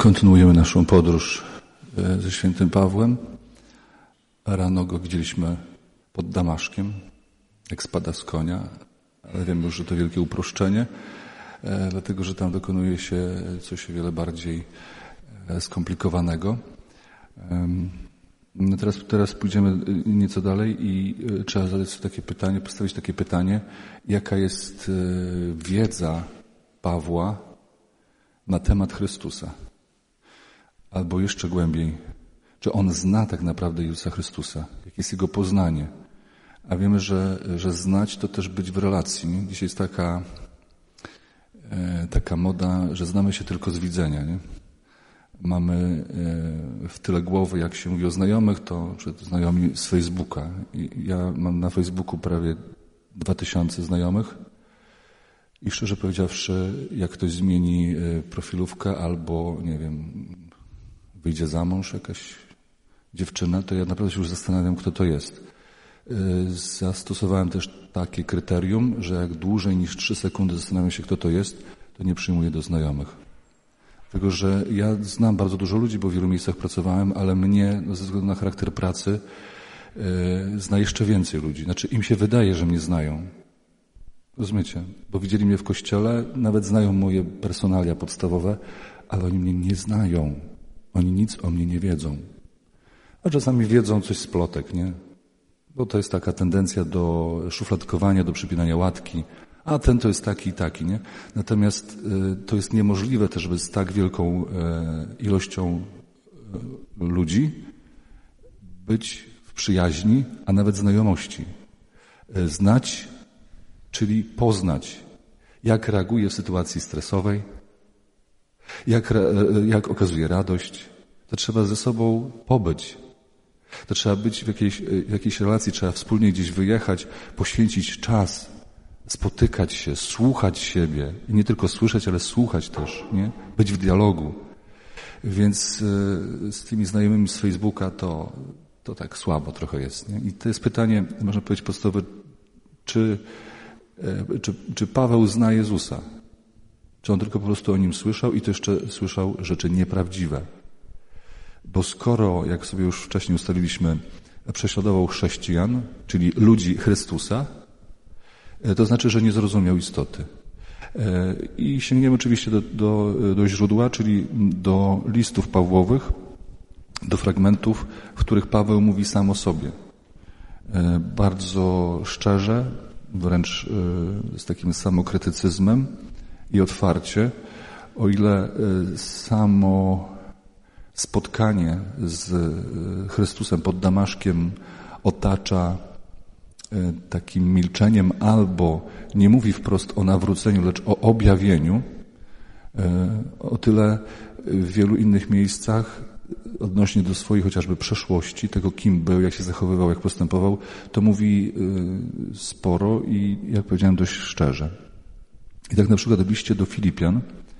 Kontynuujemy naszą podróż ze świętym Pawłem. Rano go widzieliśmy pod Damaszkiem, jak spada z konia, ale wiemy już, że to wielkie uproszczenie, dlatego że tam dokonuje się coś o wiele bardziej skomplikowanego. No teraz pójdziemy nieco dalej i trzeba zadać sobie takie pytanie, postawić takie pytanie, jaka jest wiedza Pawła na temat Chrystusa. Albo jeszcze głębiej, czy on zna tak naprawdę Jezusa Chrystusa? Jakie jest jego poznanie? A wiemy, że znać to też być w relacji. Nie? Dzisiaj jest taka moda, że znamy się tylko z widzenia. Nie? Mamy w tyle głowy, jak się mówi o znajomych, to znajomi z Facebooka. I ja mam na Facebooku prawie 2000 znajomych. I szczerze powiedziawszy, jak ktoś zmieni profilówkę albo, nie wiem, wyjdzie za mąż jakaś dziewczyna, to ja naprawdę się już zastanawiam, kto to jest. Zastosowałem też takie kryterium, że jak dłużej niż 3 sekundy zastanawiam się, kto to jest, to nie przyjmuję do znajomych. Dlatego, że ja znam bardzo dużo ludzi, bo w wielu miejscach pracowałem, ale mnie, ze względu na charakter pracy, zna jeszcze więcej ludzi. Znaczy, im się wydaje, że mnie znają. Rozumiecie? Bo widzieli mnie w kościele, nawet znają moje personalia podstawowe, ale oni mnie nie znają. Oni nic o mnie nie wiedzą. A czasami wiedzą coś z plotek, nie? Bo to jest taka tendencja do szufladkowania, do przypinania łatki. A ten to jest taki i taki, nie? Natomiast to jest niemożliwe też, żeby z tak wielką ilością ludzi być w przyjaźni, a nawet znajomości. Znać, czyli poznać, jak reaguje w sytuacji stresowej, jak okazuje radość. To trzeba ze sobą pobyć. To trzeba być w jakiejś relacji, trzeba wspólnie gdzieś wyjechać, poświęcić czas, spotykać się, słuchać siebie. I nie tylko słyszeć, ale słuchać też, nie? Być w dialogu. Więc z tymi znajomymi z Facebooka to tak słabo trochę jest, nie? I to jest pytanie, można powiedzieć podstawowe, czy Paweł zna Jezusa? Czy on tylko po prostu o nim słyszał i to jeszcze słyszał rzeczy nieprawdziwe? Bo skoro, jak sobie już wcześniej ustaliliśmy, prześladował chrześcijan, czyli ludzi Chrystusa, to znaczy, że nie zrozumiał istoty. I sięgniemy oczywiście do źródła, czyli do listów Pawłowych, do fragmentów, w których Paweł mówi sam o sobie. Bardzo szczerze, wręcz z takim samokrytycyzmem i otwarcie, o ile samo spotkanie z Chrystusem pod Damaszkiem otacza takim milczeniem albo nie mówi wprost o nawróceniu, lecz o objawieniu, o tyle w wielu innych miejscach odnośnie do swojej chociażby przeszłości, tego kim był, jak się zachowywał, jak postępował, to mówi sporo i, jak powiedziałem, dość szczerze. I tak na przykład w liście do Filipian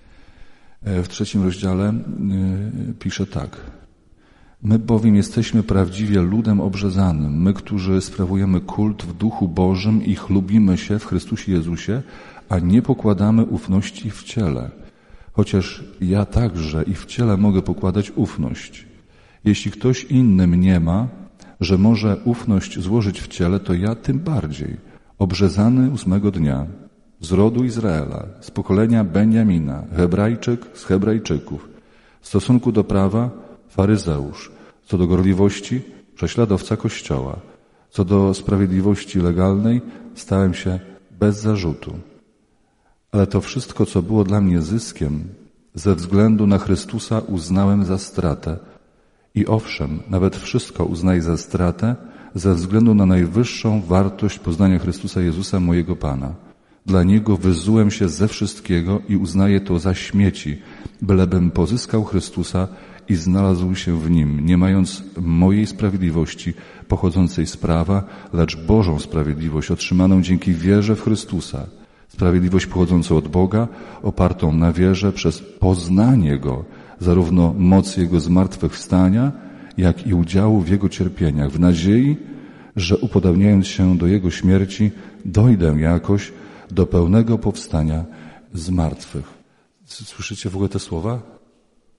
w 3 rozdziale pisze tak. My bowiem jesteśmy prawdziwie ludem obrzezanym, my, którzy sprawujemy kult w Duchu Bożym i chlubimy się w Chrystusie Jezusie, a nie pokładamy ufności w ciele. Chociaż ja także i w ciele mogę pokładać ufność. Jeśli ktoś inny mniema, że może ufność złożyć w ciele, to ja tym bardziej, obrzezany 8 dnia, z rodu Izraela, z pokolenia Benjamina, Hebrajczyk z Hebrajczyków, w stosunku do prawa faryzeusz, co do gorliwości prześladowca Kościoła, co do sprawiedliwości legalnej stałem się bez zarzutu. Ale to wszystko, co było dla mnie zyskiem, ze względu na Chrystusa uznałem za stratę. I owszem, nawet wszystko uznaję za stratę, ze względu na najwyższą wartość poznania Chrystusa Jezusa, mojego Pana. Dla Niego wyzułem się ze wszystkiego i uznaję to za śmieci, bylebym pozyskał Chrystusa i znalazł się w Nim, nie mając mojej sprawiedliwości pochodzącej z prawa, lecz Bożą sprawiedliwość otrzymaną dzięki wierze w Chrystusa. Sprawiedliwość pochodzącą od Boga, opartą na wierze przez poznanie Go, zarówno mocy Jego zmartwychwstania, jak i udziału w Jego cierpieniach, w nadziei, że upodabniając się do Jego śmierci, dojdę jakoś do pełnego powstania z martwych. Słyszycie w ogóle te słowa?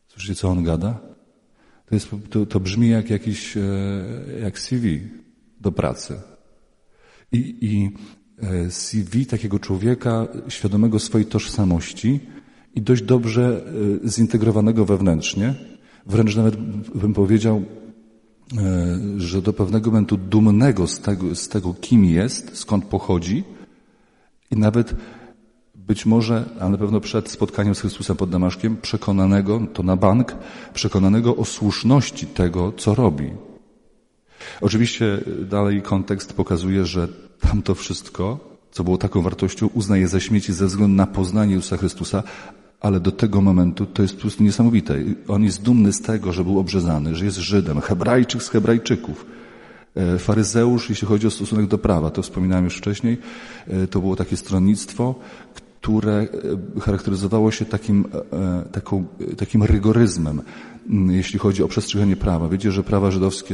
Słyszycie, co on gada? To brzmi jak jakiś, jak CV do pracy. I CV takiego człowieka świadomego swojej tożsamości i dość dobrze zintegrowanego wewnętrznie. Wręcz nawet bym powiedział, że do pewnego momentu dumnego z tego, kim jest, skąd pochodzi i nawet być może, a na pewno przed spotkaniem z Chrystusem pod Damaszkiem, przekonanego, to na bank, przekonanego o słuszności tego, co robi. Oczywiście dalej kontekst pokazuje, że tamto wszystko, co było taką wartością, uznaje za śmieci ze względu na poznanie Jezusa Chrystusa, ale do tego momentu to jest po prostu niesamowite. On jest dumny z tego, że był obrzezany, że jest Żydem, Hebrajczyk z Hebrajczyków. Faryzeusz, jeśli chodzi o stosunek do prawa, to wspominałem już wcześniej, to było takie stronnictwo, które charakteryzowało się takim rygoryzmem, jeśli chodzi o przestrzeganie prawa. Wiecie, że prawa żydowskie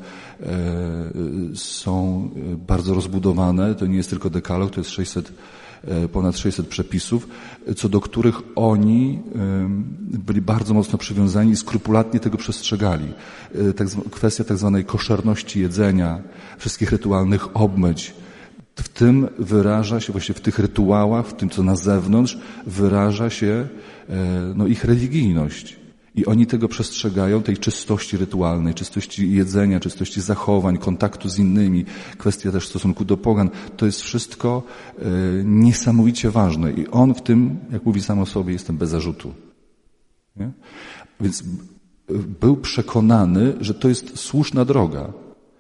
są bardzo rozbudowane. To nie jest tylko dekalog, to jest ponad 600 przepisów, co do których oni byli bardzo mocno przywiązani i skrupulatnie tego przestrzegali. Kwestia tak zwanej koszerności jedzenia, wszystkich rytualnych obmyć, w tym wyraża się, właśnie w tych rytuałach, w tym, co na zewnątrz, wyraża się ich religijność. I oni tego przestrzegają, tej czystości rytualnej, czystości jedzenia, czystości zachowań, kontaktu z innymi, kwestia też stosunku do pogan. To jest wszystko niesamowicie ważne. I on w tym, jak mówi sam o sobie, jestem bez zarzutu. Nie? Więc był przekonany, że to jest słuszna droga.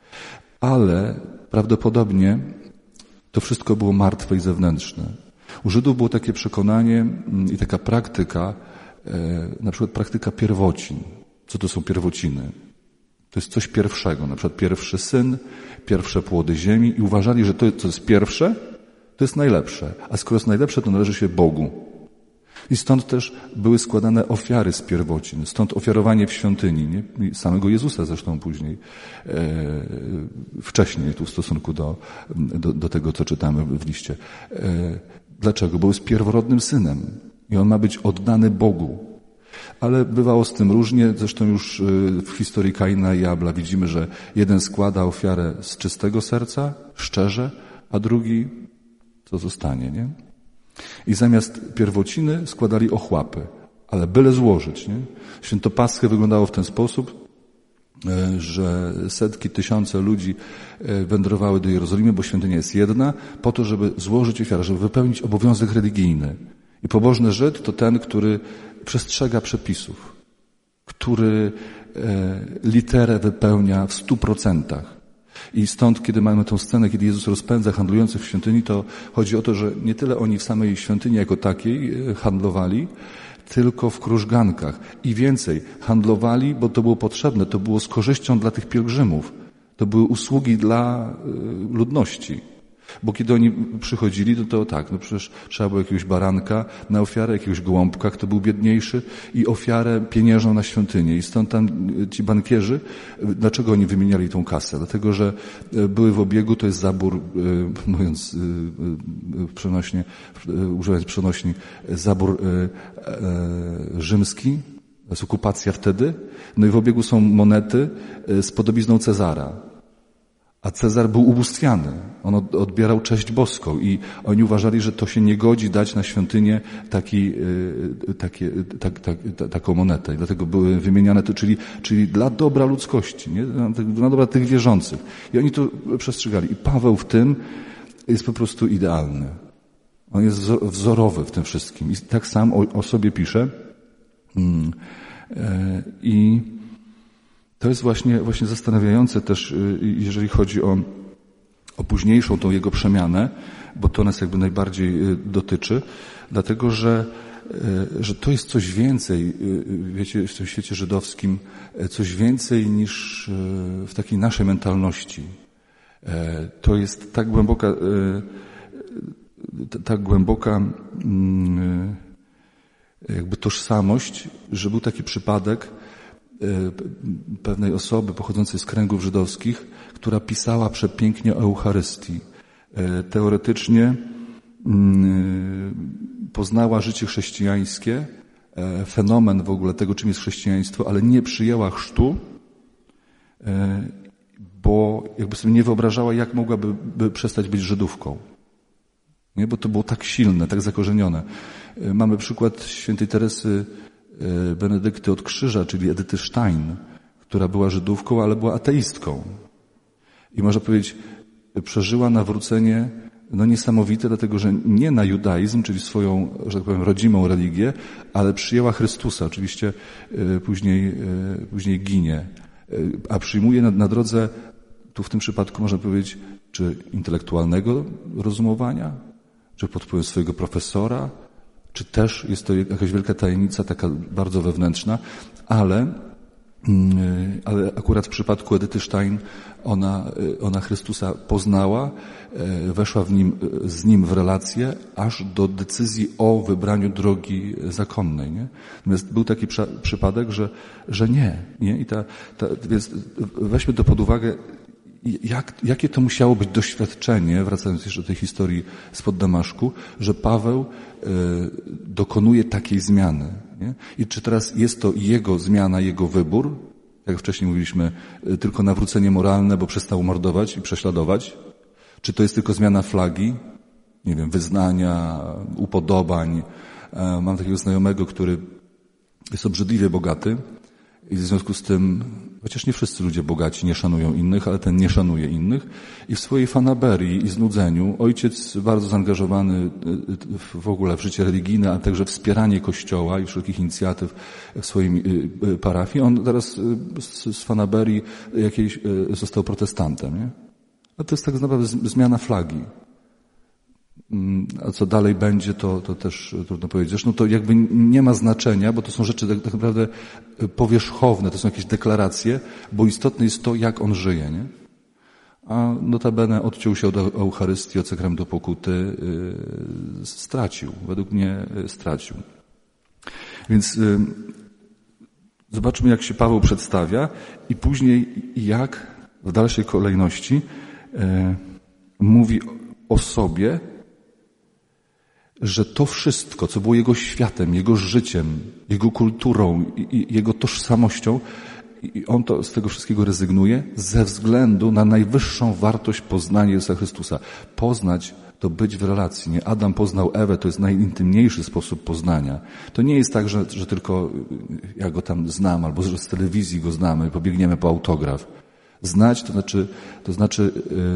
Ale prawdopodobnie to wszystko było martwe i zewnętrzne. U Żydów było takie przekonanie i taka praktyka, na przykład praktyka pierwocin. Co to są pierwociny? To jest coś pierwszego, na przykład pierwszy syn, pierwsze płody ziemi i uważali, że to, co jest pierwsze, to jest najlepsze. A skoro jest najlepsze, to należy się Bogu. I stąd też były składane ofiary z pierwocin. Stąd ofiarowanie w świątyni, nie? Samego Jezusa zresztą później, wcześniej tu w stosunku do tego, co czytamy w liście. Dlaczego? Bo jest pierworodnym synem i on ma być oddany Bogu. Ale bywało z tym różnie, zresztą już w historii Kaina i Abla widzimy, że jeden składa ofiarę z czystego serca, szczerze, a drugi co zostanie, nie? I zamiast pierwociny składali ochłapy, ale byle złożyć, nie? Święto Paschy wyglądało w ten sposób, że setki, tysiące ludzi wędrowały do Jerozolimy, bo świątynia jest jedna, po to, żeby złożyć ofiarę, żeby wypełnić obowiązek religijny. I pobożny Żyd to ten, który przestrzega przepisów, który literę wypełnia w 100%. I stąd, kiedy mamy tę scenę, kiedy Jezus rozpędza handlujących w świątyni, to chodzi o to, że nie tyle oni w samej świątyni jako takiej handlowali, tylko w krużgankach. I więcej, handlowali, bo to było potrzebne, to było z korzyścią dla tych pielgrzymów. To były usługi dla ludności. Bo kiedy oni przychodzili, to tak, no przecież trzeba było jakiegoś baranka na ofiarę, jakiegoś gołąbka, kto był biedniejszy i ofiarę pieniężną na świątynię. I stąd tam ci bankierzy, dlaczego oni wymieniali tą kasę? Dlatego, że były w obiegu, to jest zabór, mówiąc przenośnie, używając przenośni, zabór rzymski, to jest okupacja wtedy. No i w obiegu są monety z podobizną Cezara. A Cezar był ubóstwiany. On odbierał cześć boską i oni uważali, że to się nie godzi dać na świątynię taką monetę. I dlatego były wymieniane to, czyli dla dobra ludzkości, nie? Dla dobra tych wierzących. I oni to przestrzegali. I Paweł w tym jest po prostu idealny. On jest wzorowy w tym wszystkim. I tak sam o sobie pisze. I to jest właśnie zastanawiające też, jeżeli chodzi o późniejszą tą jego przemianę, bo to nas jakby najbardziej dotyczy, dlatego, że to jest coś więcej, wiecie, w tym świecie żydowskim, coś więcej niż w takiej naszej mentalności. To jest tak głęboka jakby tożsamość, że był taki przypadek pewnej osoby pochodzącej z kręgów żydowskich, która pisała przepięknie o Eucharystii. Teoretycznie poznała życie chrześcijańskie fenomen w ogóle tego, czym jest chrześcijaństwo, ale nie przyjęła chrztu, bo jakby sobie nie wyobrażała, jak mogłaby przestać być Żydówką. Nie? Bo to było tak silne, tak zakorzenione. Mamy przykład świętej Teresy Benedykty od Krzyża, czyli Edyty Stein, która była Żydówką, ale była ateistką. I można powiedzieć, przeżyła nawrócenie niesamowite, dlatego że nie na judaizm, czyli swoją, że tak powiem, rodzimą religię, ale przyjęła Chrystusa. Oczywiście później ginie. A przyjmuje na drodze, tu w tym przypadku można powiedzieć, czy intelektualnego rozumowania, czy pod wpływem swojego profesora, czy też jest to jakaś wielka tajemnica, taka bardzo wewnętrzna, ale akurat w przypadku Edyty Stein ona Chrystusa poznała, weszła z Nim w relację, aż do decyzji o wybraniu drogi zakonnej. Nie? Natomiast był taki przypadek, że nie. I więc weźmy to pod uwagę, jakie to musiało być doświadczenie, wracając jeszcze do tej historii spod Damaszku, że Paweł dokonuje takiej zmiany. Nie? I czy teraz jest to jego zmiana, jego wybór, jak wcześniej mówiliśmy, tylko nawrócenie moralne, bo przestał mordować i prześladować? Czy to jest tylko zmiana flagi, nie wiem, wyznania, upodobań? Mam takiego znajomego, który jest obrzydliwie bogaty i w związku z tym, chociaż nie wszyscy ludzie bogaci nie szanują innych, ale ten nie szanuje innych i w swojej fanaberii i znudzeniu ojciec bardzo zaangażowany w ogóle w życie religijne, a także wspieranie Kościoła i wszelkich inicjatyw w swojej parafii, on teraz z fanaberii jakiejś został protestantem. Nie? A to jest tak naprawdę zmiana flagi. A co dalej będzie, to też trudno powiedzieć. Zresztą to jakby nie ma znaczenia, bo to są rzeczy tak naprawdę powierzchowne, to są jakieś deklaracje, bo istotne jest to, jak on żyje. Nie? A notabene odciął się od Eucharystii, od sakramentu pokuty, stracił. Według mnie stracił. Więc zobaczmy, jak się Paweł przedstawia i później jak w dalszej kolejności mówi o sobie, że to wszystko, co było jego światem, jego życiem, jego kulturą, jego tożsamością, i on z tego wszystkiego rezygnuje ze względu na najwyższą wartość poznania Jezusa Chrystusa. Poznać to być w relacji. Nie? Adam poznał Ewę, to jest najintymniejszy sposób poznania. To nie jest tak, że tylko ja go tam znam, albo że z telewizji go znamy, pobiegniemy po autograf. Znać to znaczy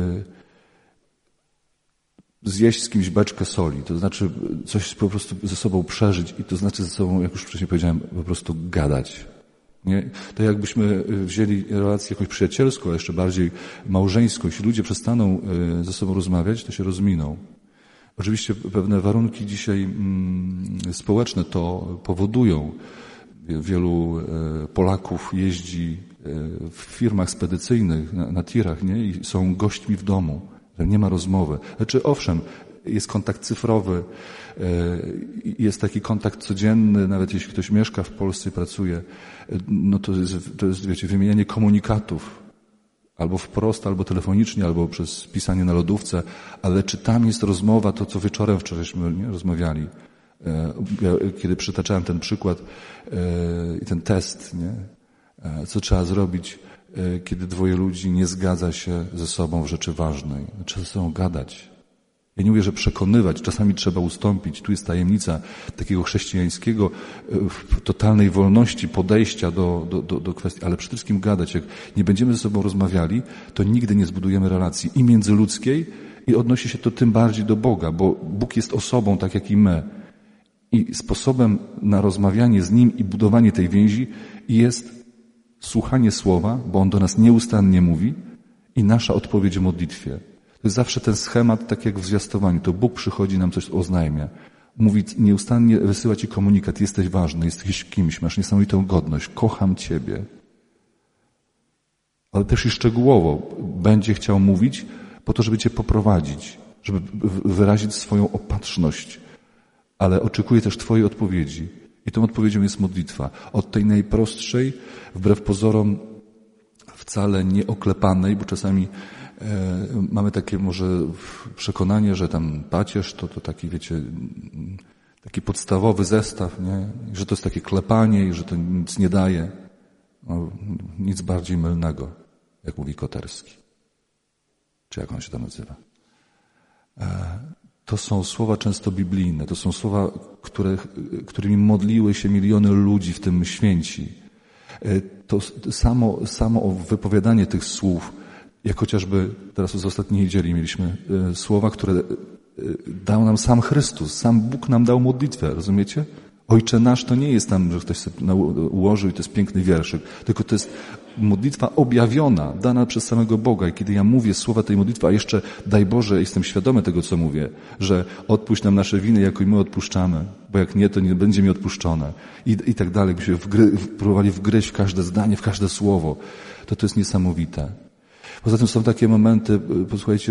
zjeść z kimś beczkę soli, to znaczy coś po prostu ze sobą przeżyć i to znaczy ze sobą, jak już wcześniej powiedziałem, po prostu gadać. Nie? To jakbyśmy wzięli relację jakąś przyjacielską, a jeszcze bardziej małżeńską. Jeśli ludzie przestaną ze sobą rozmawiać, to się rozminą. Oczywiście pewne warunki dzisiaj społeczne to powodują. Wielu Polaków jeździ w firmach spedycyjnych, na tirach, nie? I są gośćmi w domu. Nie ma rozmowy. Znaczy, owszem, jest kontakt cyfrowy, jest taki kontakt codzienny, nawet jeśli ktoś mieszka w Polsce i pracuje, no to jest, wiecie, wymienianie komunikatów. Albo wprost, albo telefonicznie, albo przez pisanie na lodówce. Ale czy tam jest rozmowa, to co wieczorem wczorajśmy rozmawiali. Kiedy przytaczałem ten przykład i ten test, nie? Co trzeba zrobić, kiedy dwoje ludzi nie zgadza się ze sobą w rzeczy ważnej. Trzeba ze sobą gadać. Ja nie mówię, że przekonywać, czasami trzeba ustąpić. Tu jest tajemnica takiego chrześcijańskiego, totalnej wolności podejścia do kwestii, ale przede wszystkim gadać. Jak nie będziemy ze sobą rozmawiali, to nigdy nie zbudujemy relacji i międzyludzkiej i odnosi się to tym bardziej do Boga, bo Bóg jest osobą tak jak i my. I sposobem na rozmawianie z Nim i budowanie tej więzi jest słuchanie Słowa, bo On do nas nieustannie mówi i nasza odpowiedź w modlitwie. To jest zawsze ten schemat, tak jak w zwiastowaniu. To Bóg przychodzi, nam coś oznajmia. Mówi, nieustannie wysyła Ci komunikat, jesteś ważny, jesteś kimś, masz niesamowitą godność, kocham Ciebie. Ale też i szczegółowo będzie chciał mówić po to, żeby Cię poprowadzić, żeby wyrazić swoją opatrzność. Ale oczekuje też Twojej odpowiedzi. I tą odpowiedzią jest modlitwa. Od tej najprostszej, wbrew pozorom wcale nieoklepanej, bo czasami mamy takie może przekonanie, że tam pacierz to taki, wiecie, taki podstawowy zestaw, nie? Że to jest takie klepanie i że to nic nie daje. No, nic bardziej mylnego, jak mówi Koterski. Czy jak on się tam nazywa? To są słowa często biblijne. To są słowa, którymi modliły się miliony ludzi, w tym święci. To samo wypowiadanie tych słów, jak chociażby teraz z ostatniej niedzieli mieliśmy słowa, które dał nam sam Chrystus. Sam Bóg nam dał modlitwę, rozumiecie? Ojcze nasz to nie jest tam, że ktoś sobie ułożył i to jest piękny wierszyk, tylko to jest modlitwa objawiona, dana przez samego Boga. I kiedy ja mówię słowa tej modlitwy, a jeszcze, daj Boże, jestem świadomy tego, co mówię, że odpuść nam nasze winy, jako i my odpuszczamy, bo jak nie, to nie będzie mi odpuszczone. I tak dalej. Byśmy próbowali wgryźć w każde zdanie, w każde słowo. To jest niesamowite. Poza tym są takie momenty, posłuchajcie,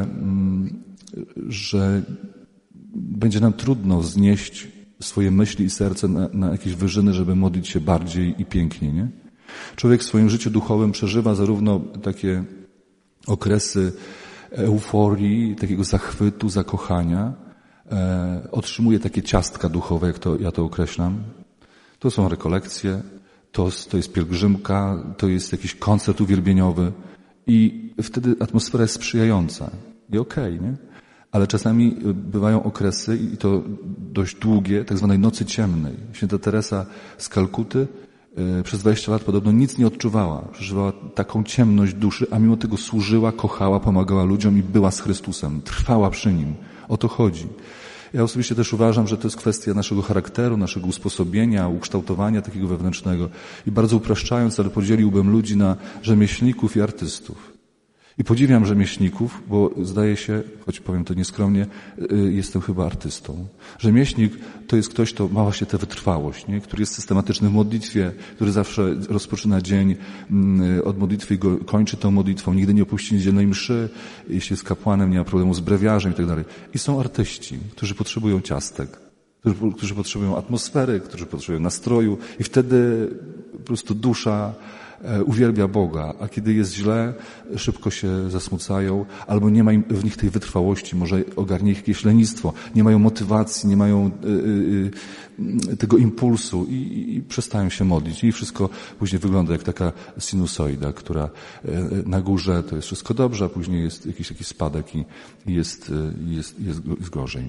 że będzie nam trudno znieść swoje myśli i serce na jakieś wyżyny, żeby modlić się bardziej i piękniej, nie? Człowiek w swoim życiu duchowym przeżywa zarówno takie okresy euforii, takiego zachwytu, zakochania, otrzymuje takie ciastka duchowe, jak ja to określam. To są rekolekcje, to jest pielgrzymka, to jest jakiś koncert uwielbieniowy i wtedy atmosfera jest sprzyjająca i okej, nie? Ale czasami bywają okresy, i to dość długie, tak zwanej nocy ciemnej. Święta Teresa z Kalkuty przez 20 lat podobno nic nie odczuwała. Przeżywała taką ciemność duszy, a mimo tego służyła, kochała, pomagała ludziom i była z Chrystusem. Trwała przy Nim. O to chodzi. Ja osobiście też uważam, że to jest kwestia naszego charakteru, naszego usposobienia, ukształtowania takiego wewnętrznego. I bardzo upraszczając, ale podzieliłbym ludzi na rzemieślników i artystów. I podziwiam rzemieślników, bo zdaje się, choć powiem to nieskromnie, jestem chyba artystą. Rzemieślnik to jest ktoś, kto ma właśnie tę wytrwałość, nie? Który jest systematyczny w modlitwie, który zawsze rozpoczyna dzień od modlitwy i go kończy tą modlitwą, nigdy nie opuści niedzielnej mszy, jeśli jest kapłanem, nie ma problemu z brewiarzem i tak dalej. I są artyści, którzy potrzebują ciastek, którzy potrzebują atmosfery, którzy potrzebują nastroju i wtedy po prostu dusza uwielbia Boga, a kiedy jest źle, szybko się zasmucają, albo nie ma w nich tej wytrwałości, może ogarnie ich jakieś lenistwo, nie mają motywacji, nie mają tego impulsu i przestają się modlić. I wszystko później wygląda jak taka sinusoida, która na górze to jest wszystko dobrze, a później jest jakiś taki spadek i jest gorzej.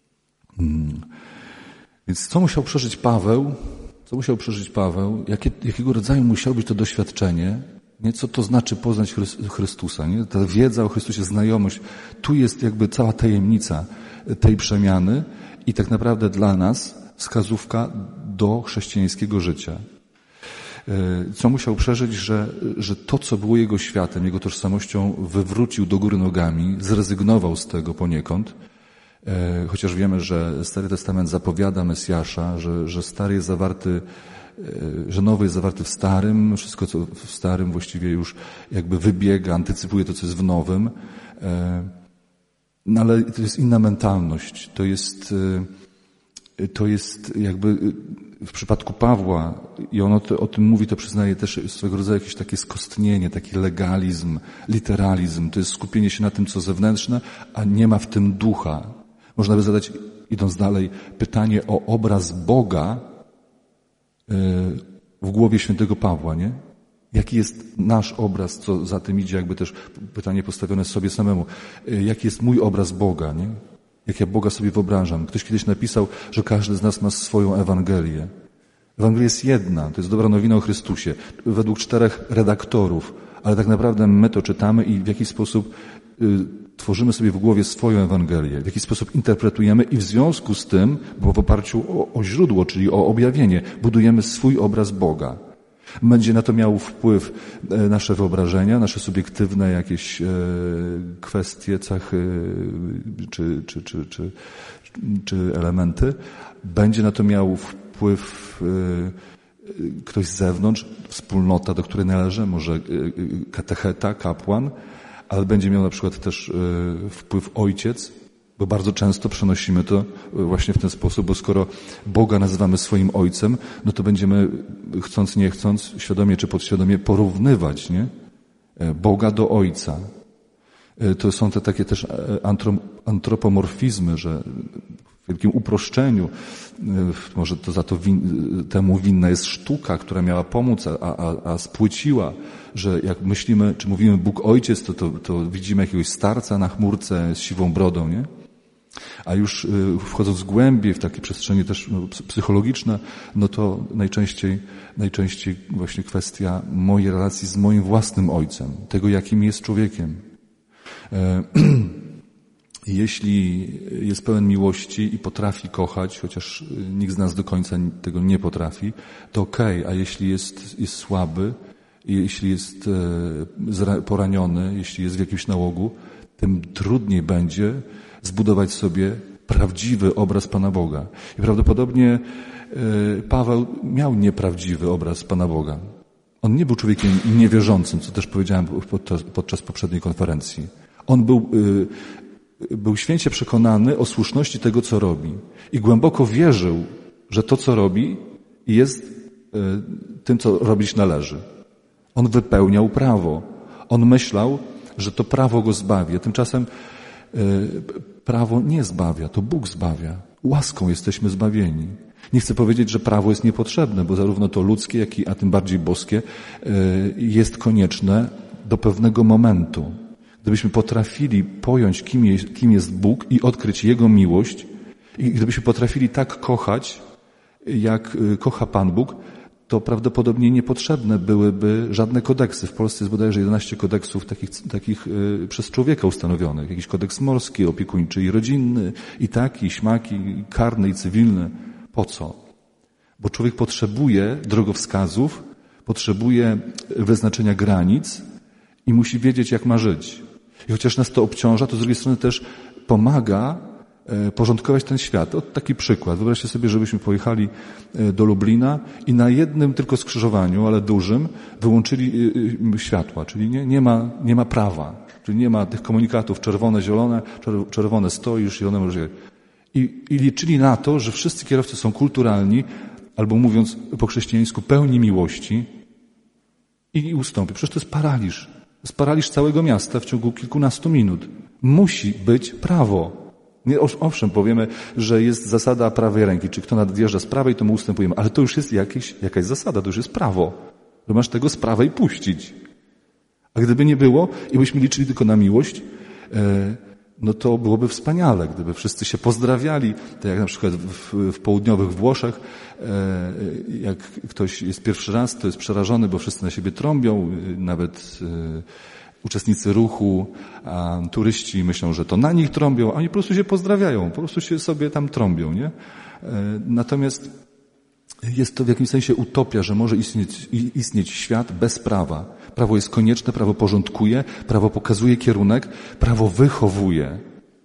Więc co musiał przeżyć Paweł? Jakiego rodzaju musiało być to doświadczenie? Nie? Co to znaczy poznać Chrystusa? Nie? Ta wiedza o Chrystusie, znajomość. Tu jest jakby cała tajemnica tej przemiany i tak naprawdę dla nas wskazówka do chrześcijańskiego życia. Co musiał przeżyć, że to, co było jego światem, jego tożsamością, wywrócił do góry nogami, zrezygnował z tego poniekąd. Chociaż wiemy, że Stary Testament zapowiada Mesjasza, że Stary jest zawarty, że Nowy jest zawarty w Starym, wszystko co w Starym właściwie już jakby wybiega, antycypuje to, co jest w Nowym. No ale to jest inna mentalność. To jest jakby w przypadku Pawła, i on o tym mówi, to przyznaje też swego rodzaju jakieś takie skostnienie, taki legalizm, literalizm. To jest skupienie się na tym, co zewnętrzne, a nie ma w tym ducha. Można by zadać, idąc dalej, pytanie o obraz Boga w głowie świętego Pawła, nie? Jaki jest nasz obraz, co za tym idzie, jakby też pytanie postawione sobie samemu. Jaki jest mój obraz Boga, nie? Jak ja Boga sobie wyobrażam. Ktoś kiedyś napisał, że każdy z nas ma swoją Ewangelię. Ewangelia jest jedna, to jest dobra nowina o Chrystusie, według 4 redaktorów, ale tak naprawdę my to czytamy i w jakiś sposób tworzymy sobie w głowie swoją Ewangelię, w jaki sposób interpretujemy i w związku z tym, bo w oparciu o źródło, czyli o objawienie, budujemy swój obraz Boga. Będzie na to miało wpływ nasze wyobrażenia, nasze subiektywne jakieś kwestie, cechy czy elementy. Będzie na to miał wpływ ktoś z zewnątrz, wspólnota, do której należy, może katecheta, kapłan, ale będzie miał na przykład też wpływ ojciec, bo bardzo często przenosimy to właśnie w ten sposób, bo skoro Boga nazywamy swoim ojcem, no to będziemy, chcąc nie chcąc, świadomie czy podświadomie porównywać, nie? Boga do ojca. To są te takie też antropomorfizmy, że wielkim uproszczeniu. Może to temu winna jest sztuka, która miała pomóc, a spłyciła, że jak myślimy, czy mówimy Bóg Ojciec, to widzimy jakiegoś starca na chmurce z siwą brodą, nie? A już wchodząc głębiej w takie przestrzenie też psychologiczne, no to najczęściej właśnie kwestia mojej relacji z moim własnym Ojcem, tego jakim jest człowiekiem. Jeśli jest pełen miłości i potrafi kochać, chociaż nikt z nas do końca tego nie potrafi, to okej, a jeśli jest słaby, jeśli jest poraniony, jeśli jest w jakimś nałogu, tym trudniej będzie zbudować sobie prawdziwy obraz Pana Boga. I prawdopodobnie Paweł miał nieprawdziwy obraz Pana Boga. On nie był człowiekiem niewierzącym, co też powiedziałem podczas poprzedniej konferencji. On był święcie przekonany o słuszności tego, co robi. I głęboko wierzył, że to, co robi, jest tym, co robić należy. On wypełniał prawo. On myślał, że to prawo go zbawi. Tymczasem prawo nie zbawia, to Bóg zbawia. Łaską jesteśmy zbawieni. Nie chcę powiedzieć, że prawo jest niepotrzebne, bo zarówno to ludzkie, a tym bardziej boskie jest konieczne do pewnego momentu. Gdybyśmy potrafili pojąć, kim jest Bóg i odkryć Jego miłość, i gdybyśmy potrafili tak kochać, jak kocha Pan Bóg, to prawdopodobnie niepotrzebne byłyby żadne kodeksy. W Polsce jest bodajże 11 kodeksów takich przez człowieka ustanowionych. Jakiś kodeks morski, opiekuńczy i rodzinny, i taki, i śmaki, i karny, i cywilny. Po co? Bo człowiek potrzebuje drogowskazów, potrzebuje wyznaczenia granic i musi wiedzieć, jak ma żyć. I chociaż nas to obciąża, to z drugiej strony też pomaga porządkować ten świat. Taki przykład. Wyobraźcie sobie, żebyśmy pojechali do Lublina i na jednym tylko skrzyżowaniu, ale dużym, wyłączyli światła, czyli nie ma prawa, czyli nie ma tych komunikatów czerwone, zielone, czerwone stoisz, zielone może. I liczyli na to, że wszyscy kierowcy są kulturalni, albo mówiąc po chrześcijańsku, pełni miłości i ustąpi. Przecież to jest paraliż. To jest paraliż całego miasta w ciągu kilkunastu minut. Musi być prawo. Nie, owszem, powiemy, że jest zasada prawej ręki. Czy kto nadjeżdża z prawej, to mu ustępujemy. Ale to już jest jakaś zasada, to już jest prawo. Że masz tego z prawej puścić. A gdyby nie było i byśmy liczyli tylko na miłość, no to byłoby wspaniale, gdyby wszyscy się pozdrawiali. Tak jak na przykład w południowych Włoszech, jak ktoś jest pierwszy raz, to jest przerażony, bo wszyscy na siebie trąbią, nawet uczestnicy ruchu, turyści myślą, że to na nich trąbią, a oni po prostu się pozdrawiają, po prostu się sobie tam trąbią, nie? Natomiast jest to w jakimś sensie utopia, że może istnieć świat bez prawa. Prawo jest konieczne, prawo porządkuje, prawo pokazuje kierunek, prawo wychowuje.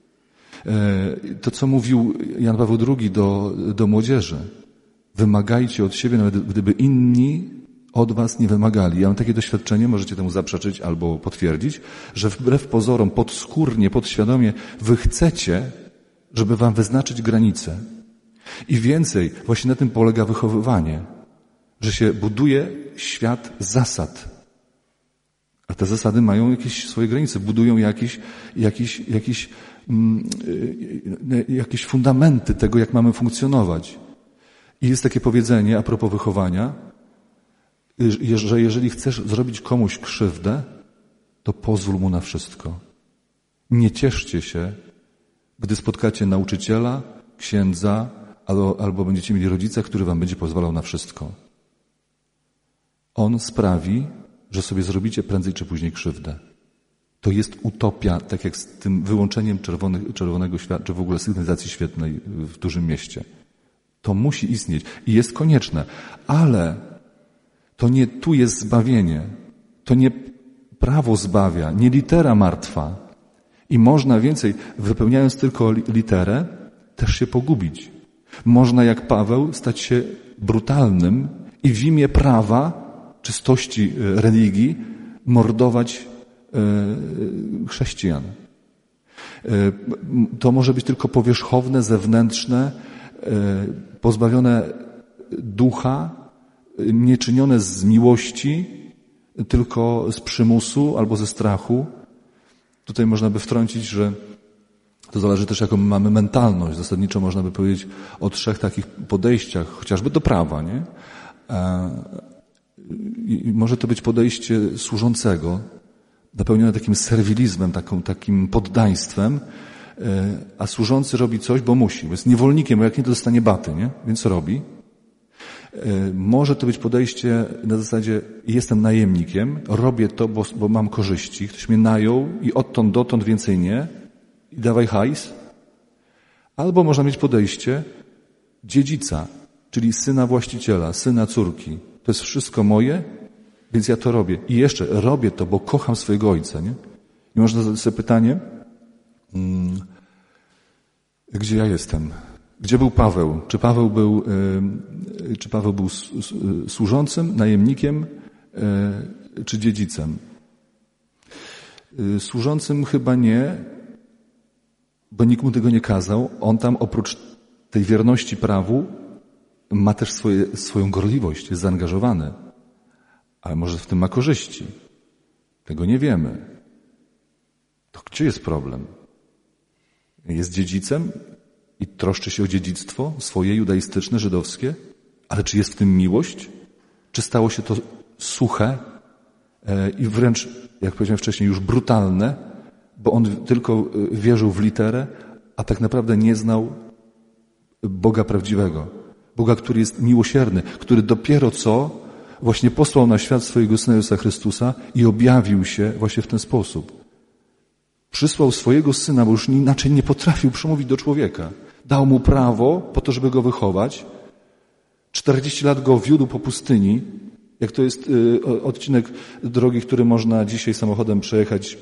To, co mówił Jan Paweł II do młodzieży. Wymagajcie od siebie, nawet gdyby inni od was nie wymagali. Ja mam takie doświadczenie, możecie temu zaprzeczyć albo potwierdzić, że wbrew pozorom, podskórnie, podświadomie, wy chcecie, żeby wam wyznaczyć granice. I więcej, właśnie na tym polega wychowywanie, że się buduje świat zasad. A te zasady mają jakieś swoje granice, budują jakieś fundamenty tego, jak mamy funkcjonować. I jest takie powiedzenie a propos wychowania, że jeżeli chcesz zrobić komuś krzywdę, to pozwól mu na wszystko. Nie cieszcie się, gdy spotkacie nauczyciela, księdza, albo będziecie mieli rodzica, który wam będzie pozwalał na wszystko. On sprawi, że sobie zrobicie prędzej czy później krzywdę. To jest utopia, tak jak z tym wyłączeniem czerwonego światła, czy w ogóle sygnalizacji świetlnej w dużym mieście. To musi istnieć i jest konieczne, ale to nie tu jest zbawienie. To nie prawo zbawia, nie litera martwa. I można więcej, wypełniając tylko literę, też się pogubić. Można jak Paweł stać się brutalnym i w imię prawa, czystości religii mordować chrześcijan. To może być tylko powierzchowne, zewnętrzne, pozbawione ducha, nieczynione z miłości, tylko z przymusu albo ze strachu. Tutaj można by wtrącić, że To zależy też, jaką mamy mentalność. Zasadniczo można by powiedzieć o 3 takich podejściach, chociażby do prawa, nie? I może to być podejście służącego, napełnione takim serwilizmem, takim poddaństwem, a służący robi coś, bo musi, bo jest niewolnikiem, bo jak nie, to dostanie baty, nie? Więc robi. Może to być podejście na zasadzie jestem najemnikiem, robię to, bo mam korzyści, ktoś mnie najął i odtąd dotąd więcej nie i dawaj hajs. Albo można mieć podejście dziedzica, czyli syna właściciela, syna córki. To jest wszystko moje, więc ja to robię. I jeszcze robię to, bo kocham swojego ojca, nie? I można zadać sobie pytanie, gdzie ja jestem? Gdzie był Paweł? Czy Paweł był służącym, najemnikiem, czy dziedzicem? Służącym chyba nie, bo nikt mu tego nie kazał. On tam oprócz tej wierności prawu ma też swoją gorliwość, jest zaangażowany. Ale może w tym ma korzyści. Tego nie wiemy. To gdzie jest problem? Jest dziedzicem i troszczy się o dziedzictwo swoje, judaistyczne, żydowskie, ale czy jest w tym miłość? Czy stało się to suche i wręcz, jak powiedziałem wcześniej, już brutalne, bo on tylko wierzył w literę, a tak naprawdę nie znał Boga prawdziwego. Boga, który jest miłosierny, który dopiero co właśnie posłał na świat swojego Syna Jezusa Chrystusa i objawił się właśnie w ten sposób. Przysłał swojego Syna, bo już inaczej nie potrafił przemówić do człowieka. Dał mu prawo po to, żeby go wychować. 40 lat go wiódł po pustyni. Jak to jest odcinek drogi, który można dzisiaj samochodem przejechać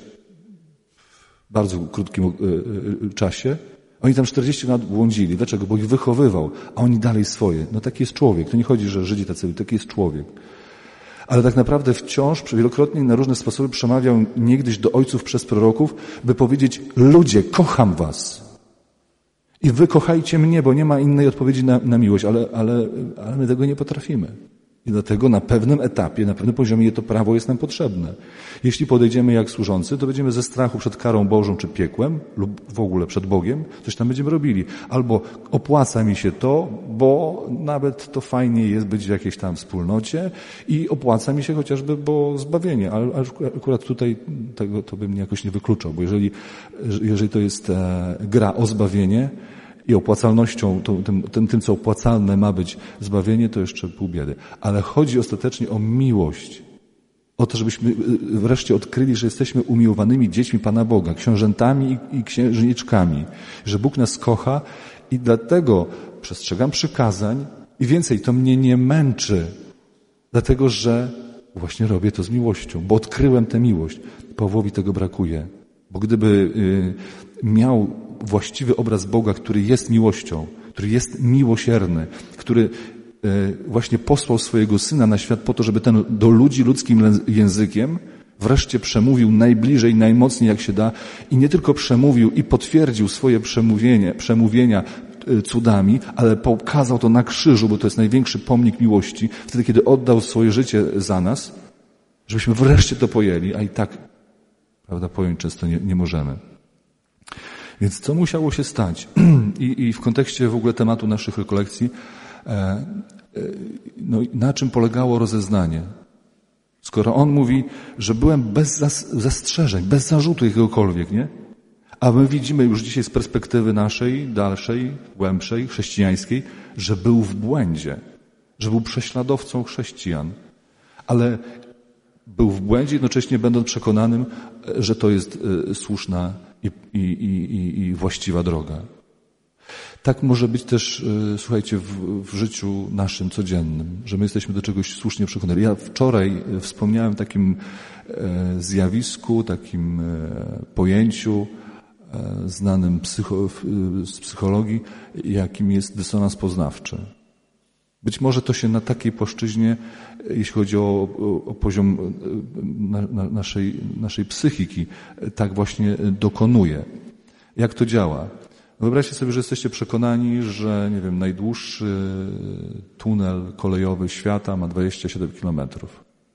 w bardzo krótkim czasie. Oni tam 40 lat błądzili. Dlaczego? Bo ich wychowywał, a oni dalej swoje. No taki jest człowiek. To nie chodzi, że Żydzi tacy, taki jest człowiek. Ale tak naprawdę wciąż wielokrotnie na różne sposoby przemawiał niegdyś do ojców przez proroków, by powiedzieć: ludzie, kocham was. I wy kochajcie mnie, bo nie ma innej odpowiedzi na miłość, ale my tego nie potrafimy. I dlatego na pewnym etapie, na pewnym poziomie to prawo jest nam potrzebne. Jeśli podejdziemy jak służący, to będziemy ze strachu przed karą Bożą czy piekłem, lub w ogóle przed Bogiem, coś tam będziemy robili. Albo opłaca mi się to, bo nawet to fajnie jest być w jakiejś tam wspólnocie i opłaca mi się chociażby, bo zbawienie. Ale akurat tutaj tego to bym jakoś nie wykluczał, bo jeżeli to jest gra o zbawienie, i opłacalnością, tym, co opłacalne ma być zbawienie, to jeszcze pół biedy. Ale chodzi ostatecznie o miłość. O to, żebyśmy wreszcie odkryli, że jesteśmy umiłowanymi dziećmi Pana Boga, książętami i księżniczkami. Że Bóg nas kocha i dlatego przestrzegam przykazań i więcej, to mnie nie męczy. Dlatego, że właśnie robię to z miłością, bo odkryłem tę miłość. Pawłowi tego brakuje. Bo gdyby miał właściwy obraz Boga, który jest miłością, który jest miłosierny, który właśnie posłał swojego Syna na świat po to, żeby ten do ludzi ludzkim językiem wreszcie przemówił najbliżej, najmocniej jak się da i nie tylko przemówił i potwierdził swoje przemówienia cudami, ale pokazał to na krzyżu, bo to jest największy pomnik miłości, wtedy kiedy oddał swoje życie za nas, żebyśmy wreszcie to pojęli, a i tak, prawda, pojąć często nie możemy. Więc co musiało się stać? I w kontekście w ogóle tematu naszych rekolekcji, no, na czym polegało rozeznanie? Skoro on mówi, że byłem bez zastrzeżeń, bez zarzutu jakiegokolwiek, nie? A my widzimy już dzisiaj z perspektywy naszej, dalszej, głębszej, chrześcijańskiej, że był w błędzie, że był prześladowcą chrześcijan. Ale był w błędzie, jednocześnie będąc przekonanym, że to jest słuszna i właściwa droga. Tak może być też, słuchajcie, w życiu naszym codziennym, że my jesteśmy do czegoś słusznie przekonani. Ja wczoraj wspomniałem o takim zjawisku, takim pojęciu znanym z psychologii, jakim jest dysonans poznawczy. Być może to się na takiej płaszczyźnie, jeśli chodzi o poziom naszej psychiki, tak właśnie dokonuje. Jak to działa? Wyobraźcie sobie, że jesteście przekonani, że, nie wiem, najdłuższy tunel kolejowy świata ma 27 kilometrów.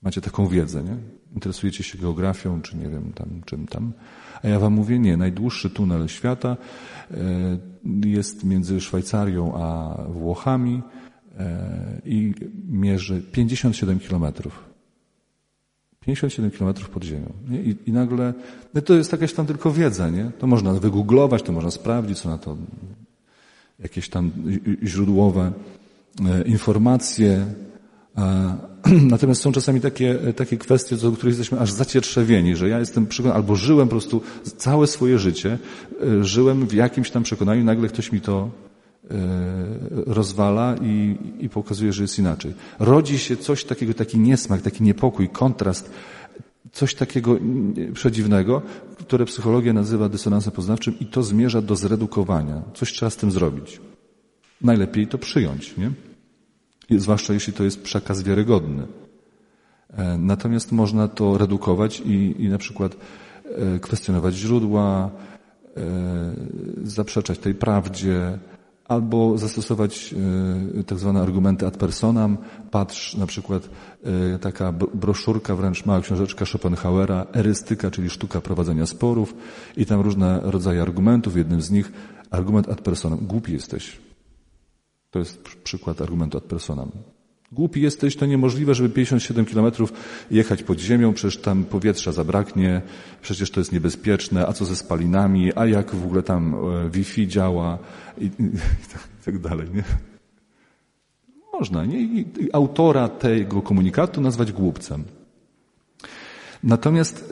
Macie taką wiedzę, nie? Interesujecie się geografią, czy nie wiem tam, czym tam. A ja wam mówię, nie, najdłuższy tunel świata jest między Szwajcarią a Włochami i mierzy 57 kilometrów. 57 kilometrów pod ziemią. Nie? I nagle, no to jest jakaś tam tylko wiedza, nie? To można wygooglować, to można sprawdzić, co na to jakieś tam źródłowe informacje. Natomiast są czasami takie kwestie, do których jesteśmy aż zacietrzewieni, że ja jestem przekonany, albo żyłem po prostu całe swoje życie, żyłem w jakimś tam przekonaniu, nagle ktoś mi to rozwala i pokazuje, że jest inaczej. Rodzi się coś takiego, taki niesmak, taki niepokój, kontrast, coś takiego przedziwnego, które psychologia nazywa dysonansem poznawczym i to zmierza do zredukowania. Coś trzeba z tym zrobić. Najlepiej to przyjąć, nie? I zwłaszcza jeśli to jest przekaz wiarygodny. Natomiast można to redukować i na przykład kwestionować źródła, zaprzeczać tej prawdzie, albo zastosować tak zwane argumenty ad personam. Patrz, na przykład taka broszurka, wręcz mała książeczka Schopenhauera, Erystyka, czyli sztuka prowadzenia sporów i tam różne rodzaje argumentów. Jednym z nich argument ad personam. Głupi jesteś. To jest przykład argumentu ad personam. Głupi jesteś, to niemożliwe, żeby 57 kilometrów jechać pod ziemią, przecież tam powietrza zabraknie, przecież to jest niebezpieczne, a co ze spalinami, a jak w ogóle tam Wi-Fi działa i tak dalej, nie? Można, nie? I autora tego komunikatu nazwać głupcem. Natomiast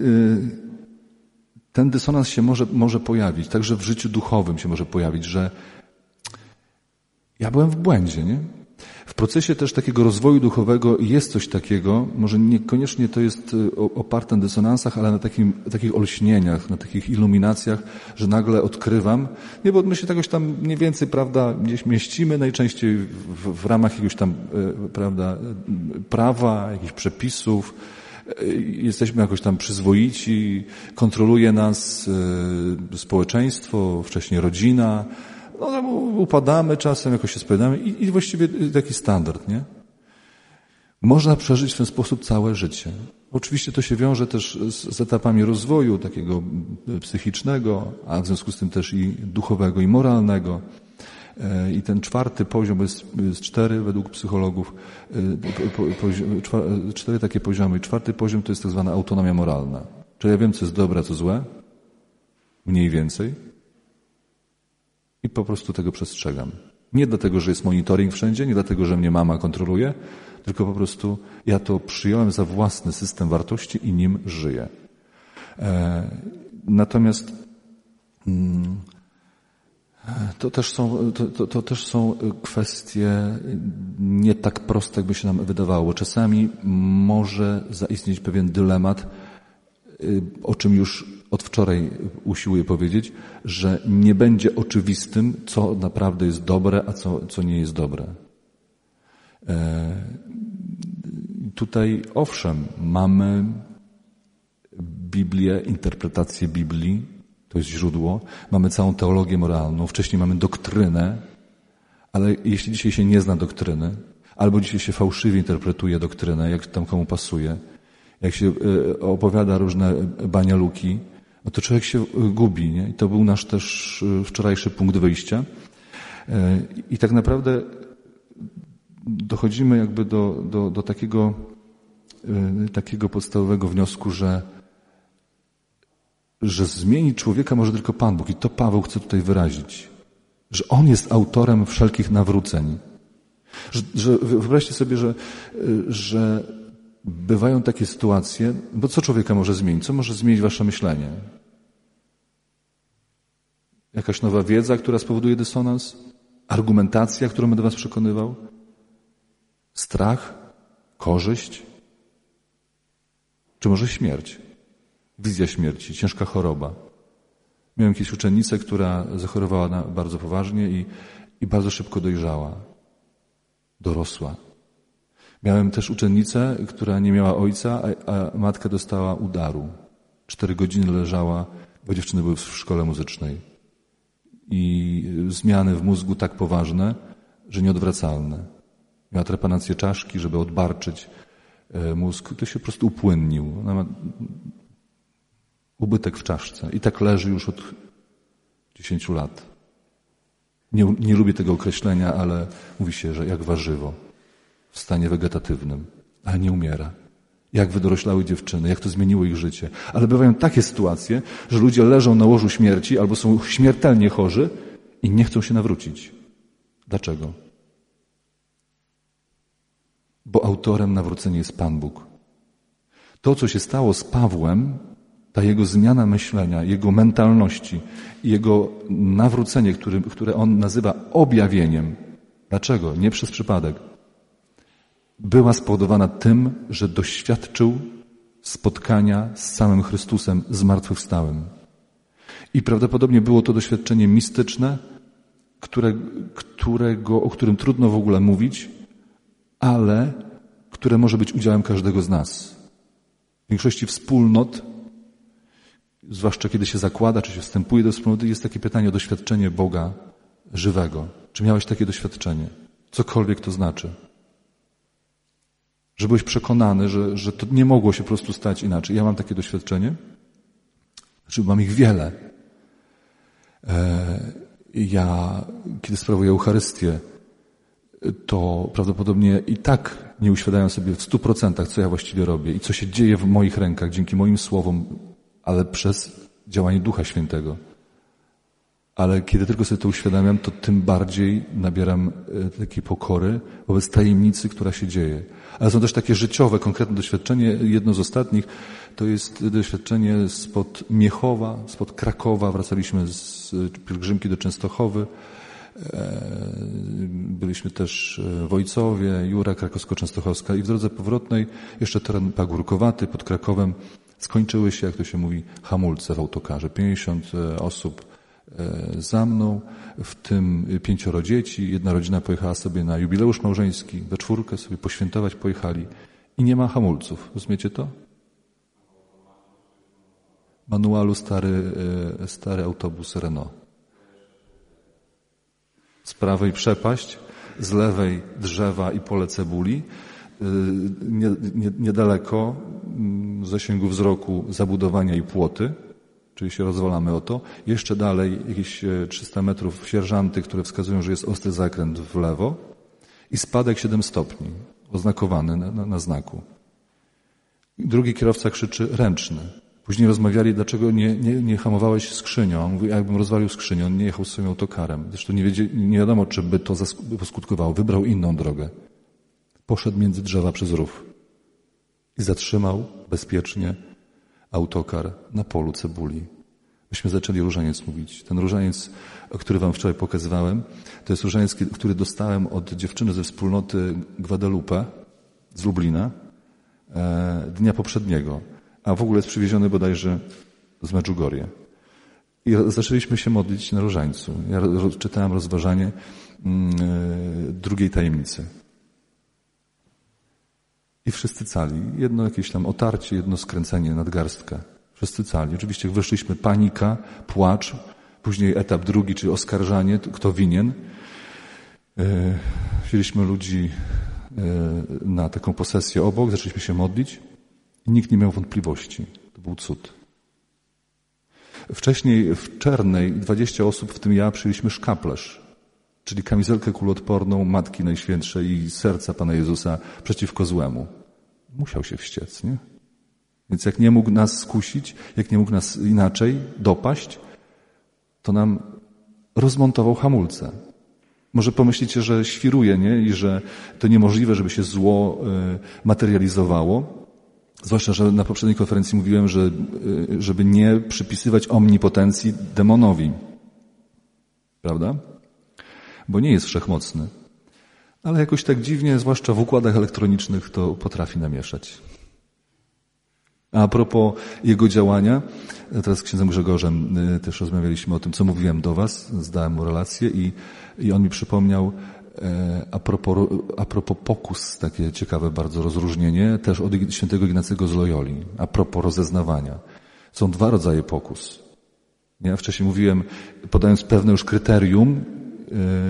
ten dysonans się może pojawić, także w życiu duchowym się może pojawić, że ja byłem w błędzie, nie? W procesie też takiego rozwoju duchowego jest coś takiego, może niekoniecznie to jest oparte na dysonansach, ale na takich olśnieniach, na takich iluminacjach, że nagle odkrywam, nie, bo my się jakoś tam mniej więcej, prawda, gdzieś mieścimy, najczęściej w ramach jakiegoś tam, prawda, prawa, jakichś przepisów, jesteśmy jakoś tam przyzwoici, kontroluje nas społeczeństwo, wcześniej rodzina, no tam upadamy czasem, jakoś się spowiadamy i właściwie taki standard, nie? Można przeżyć w ten sposób całe życie. Oczywiście to się wiąże też z etapami rozwoju takiego psychicznego, a w związku z tym też i duchowego, i moralnego. I ten czwarty poziom, jest 4 według psychologów, 4 takie poziomy. Czwarty poziom to jest tak zwana autonomia moralna. Czyli ja wiem, co jest dobre, a co złe, mniej więcej. I po prostu tego przestrzegam. Nie dlatego, że jest monitoring wszędzie, nie dlatego, że mnie mama kontroluje, tylko po prostu ja to przyjąłem za własny system wartości i nim żyję. Natomiast to też są kwestie nie tak proste, jakby się nam wydawało. Czasami może zaistnieć pewien dylemat, o czym już od wczoraj usiłuję powiedzieć, że nie będzie oczywistym, co naprawdę jest dobre, a co nie jest dobre. Tutaj owszem, mamy Biblię, interpretację Biblii, to jest źródło, mamy całą teologię moralną, wcześniej mamy doktrynę, ale jeśli dzisiaj się nie zna doktryny, albo dzisiaj się fałszywie interpretuje doktrynę, jak tam komu pasuje, jak się opowiada różne banialuki, no to człowiek się gubi, nie? I to był nasz też wczorajszy punkt wyjścia. I tak naprawdę dochodzimy jakby do takiego podstawowego wniosku, że zmienić człowieka może tylko Pan Bóg. I to Paweł chce tutaj wyrazić. Że On jest autorem wszelkich nawróceń. Że wyobraźcie sobie, że bywają takie sytuacje, bo co człowieka może zmienić? Co może zmienić wasze myślenie? Jakaś nowa wiedza, która spowoduje dysonans? Argumentacja, którą będę was przekonywał? Strach? Korzyść? Czy może śmierć? Wizja śmierci, ciężka choroba. Miałem kiedyś uczennicę, która zachorowała bardzo poważnie i bardzo szybko dojrzała. Dorosła. Miałem też uczennicę, która nie miała ojca, a matka dostała udaru. 4 godziny leżała, bo dziewczyny były w szkole muzycznej. I zmiany w mózgu tak poważne, że nieodwracalne. Miała trepanację czaszki, żeby odbarczyć. mózg, to się po prostu upłynnił. Ona ma ubytek w czaszce i tak leży już od 10 lat. Nie lubię tego określenia, ale mówi się, że jak warzywo w stanie wegetatywnym, ale nie umiera. Jak wydoroślały dziewczyny, jak to zmieniło ich życie. Ale bywają takie sytuacje, że ludzie leżą na łożu śmierci albo są śmiertelnie chorzy i nie chcą się nawrócić. Dlaczego? Bo autorem nawrócenia jest Pan Bóg. To, co się stało z Pawłem, ta jego zmiana myślenia, jego mentalności, jego nawrócenie, które on nazywa objawieniem. Dlaczego? Nie przez przypadek. Była spowodowana tym, że doświadczył spotkania z samym Chrystusem zmartwychwstałym. I prawdopodobnie było to doświadczenie mistyczne, o którym trudno w ogóle mówić, ale które może być udziałem każdego z nas. W większości wspólnot, zwłaszcza kiedy się zakłada, czy się wstępuje do wspólnoty, jest takie pytanie o doświadczenie Boga żywego. Czy miałeś takie doświadczenie? Cokolwiek to znaczy. Że byłeś przekonany, że to nie mogło się po prostu stać inaczej. Ja mam takie doświadczenie. Mam ich wiele. Ja, kiedy sprawuję Eucharystię, to prawdopodobnie i tak nie uświadamiam sobie w 100%, co ja właściwie robię i co się dzieje w moich rękach dzięki moim słowom, ale przez działanie Ducha Świętego. Ale kiedy tylko sobie to uświadamiam, to tym bardziej nabieram takiej pokory wobec tajemnicy, która się dzieje. Ale są też takie życiowe, konkretne doświadczenie. Jedno z ostatnich to jest doświadczenie spod Miechowa, spod Krakowa. Wracaliśmy z pielgrzymki do Częstochowy. Byliśmy też w Ojcowie, Jura Krakowsko-Częstochowska i w drodze powrotnej jeszcze teren pagórkowaty pod Krakowem skończyły się, jak to się mówi, hamulce w autokarze. 50 osób za mną, w tym 5 dzieci. Jedna rodzina pojechała sobie na jubileusz małżeński, we 4 sobie poświętować pojechali i nie ma hamulców. Rozumiecie to? Manualu stary autobus Renault. Z prawej przepaść, z lewej drzewa i pole cebuli. Niedaleko w zasięgu wzroku zabudowania i płoty, czyli się rozwalamy o to. Jeszcze dalej jakieś 300 metrów sierżanty, które wskazują, że jest ostry zakręt w lewo i spadek 7 stopni, oznakowany na znaku. Drugi kierowca krzyczy ręczny. Później rozmawiali, dlaczego nie hamowałeś skrzynią. Mówi, jakbym rozwalił skrzynię, on nie jechał swoim autokarem. Zresztą nie wiadomo, czy by to poskutkowało. Wybrał inną drogę. Poszedł między drzewa przez rów i zatrzymał bezpiecznie autokar na polu cebuli. Myśmy zaczęli różaniec mówić. Ten różaniec, który wam wczoraj pokazywałem, to jest różaniec, który dostałem od dziewczyny ze wspólnoty Guadalupe z Lublina dnia poprzedniego. A w ogóle jest przywieziony bodajże z Medjugorje. I zaczęliśmy się modlić na różańcu. Ja czytałem rozważanie drugiej tajemnicy. I wszyscy cali. Jedno jakieś tam otarcie, jedno skręcenie nadgarstka. Wszyscy cali. Oczywiście wyszliśmy, panika, płacz, później etap drugi, czyli oskarżanie, kto winien. Wzięliśmy ludzi na taką posesję obok, zaczęliśmy się modlić i nikt nie miał wątpliwości. To był cud. Wcześniej w Czernej 20 osób, w tym ja, przyjęliśmy szkaplerz, czyli kamizelkę kuloodporną Matki Najświętszej i serca Pana Jezusa przeciwko złemu. Musiał się wściec, nie? Więc jak nie mógł nas skusić, jak nie mógł nas inaczej dopaść, to nam rozmontował hamulce. Może pomyślicie, że świruje, nie? I że to niemożliwe, żeby się zło materializowało. Zwłaszcza, że na poprzedniej konferencji mówiłem, żeby nie przypisywać omnipotencji demonowi. Prawda? Bo nie jest wszechmocny. Ale jakoś tak dziwnie, zwłaszcza w układach elektronicznych, to potrafi namieszać. A propos jego działania, teraz z księdzem Grzegorzem też rozmawialiśmy o tym, co mówiłem do was, zdałem mu relację i on mi przypomniał a propos pokus, takie ciekawe bardzo rozróżnienie, też od świętego Ignacego z Loyoli, a propos rozeznawania. Są 2 rodzaje pokus. Ja wcześniej mówiłem, podając pewne już kryterium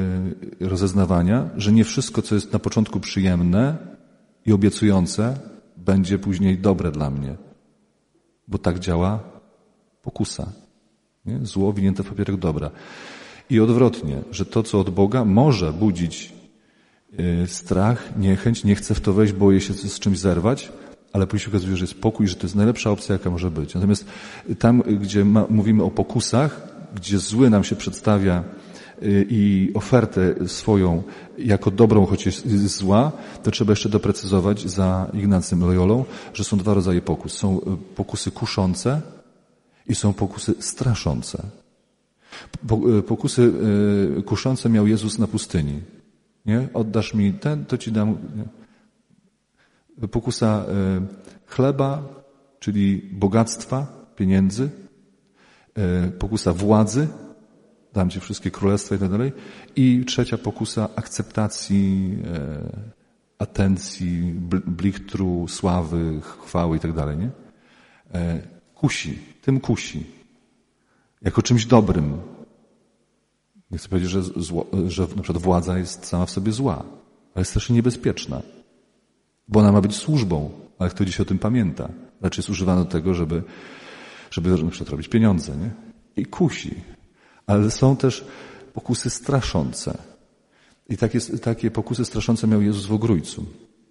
rozeznawania, że nie wszystko, co jest na początku przyjemne i obiecujące, będzie później dobre dla mnie. Bo tak działa pokusa. Nie? Zło winięte w papierek dobra. I odwrotnie, że to, co od Boga, może budzić strach, niechęć, nie chcę w to wejść, boję się z czymś zerwać, ale później się okazuje, że jest pokój, że to jest najlepsza opcja, jaka może być. Natomiast tam, gdzie mówimy o pokusach, gdzie zły nam się przedstawia i ofertę swoją jako dobrą, choć jest zła, to trzeba jeszcze doprecyzować za Ignacym Loyolą, że są dwa rodzaje pokus. Są pokusy kuszące i są pokusy straszące. Pokusy kuszące miał Jezus na pustyni. Nie? Oddasz mi ten, to ci dam. Nie? Pokusa chleba, czyli bogactwa, pieniędzy. Pokusa władzy, dam ci wszystkie królestwa i tak dalej. I trzecia pokusa akceptacji, atencji, blichtru, sławy, chwały i tak dalej. Nie? Kusi, tym kusi. Jako czymś dobrym. Nie chcę powiedzieć, że na przykład władza jest sama w sobie zła, ale jest też niebezpieczna. Bo ona ma być służbą, ale kto dziś o tym pamięta? Znaczy jest używana do tego, żeby na przykład robić pieniądze, nie? I kusi. Ale są też pokusy straszące. I takie pokusy straszące miał Jezus w Ogrójcu.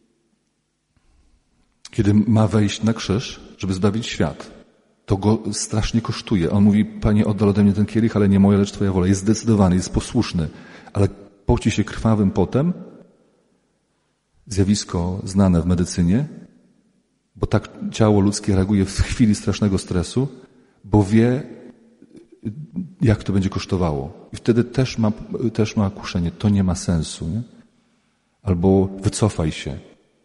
Kiedy ma wejść na krzyż, żeby zbawić świat, to go strasznie kosztuje. On mówi, Panie, oddal ode mnie ten kielich, ale nie moja, lecz Twoja wola. Jest zdecydowany, jest posłuszny, ale poci się krwawym potem. Zjawisko znane w medycynie, bo tak ciało ludzkie reaguje w chwili strasznego stresu, bo wie, jak to będzie kosztowało. I wtedy też ma kuszenie. To nie ma sensu. Nie? Albo wycofaj się.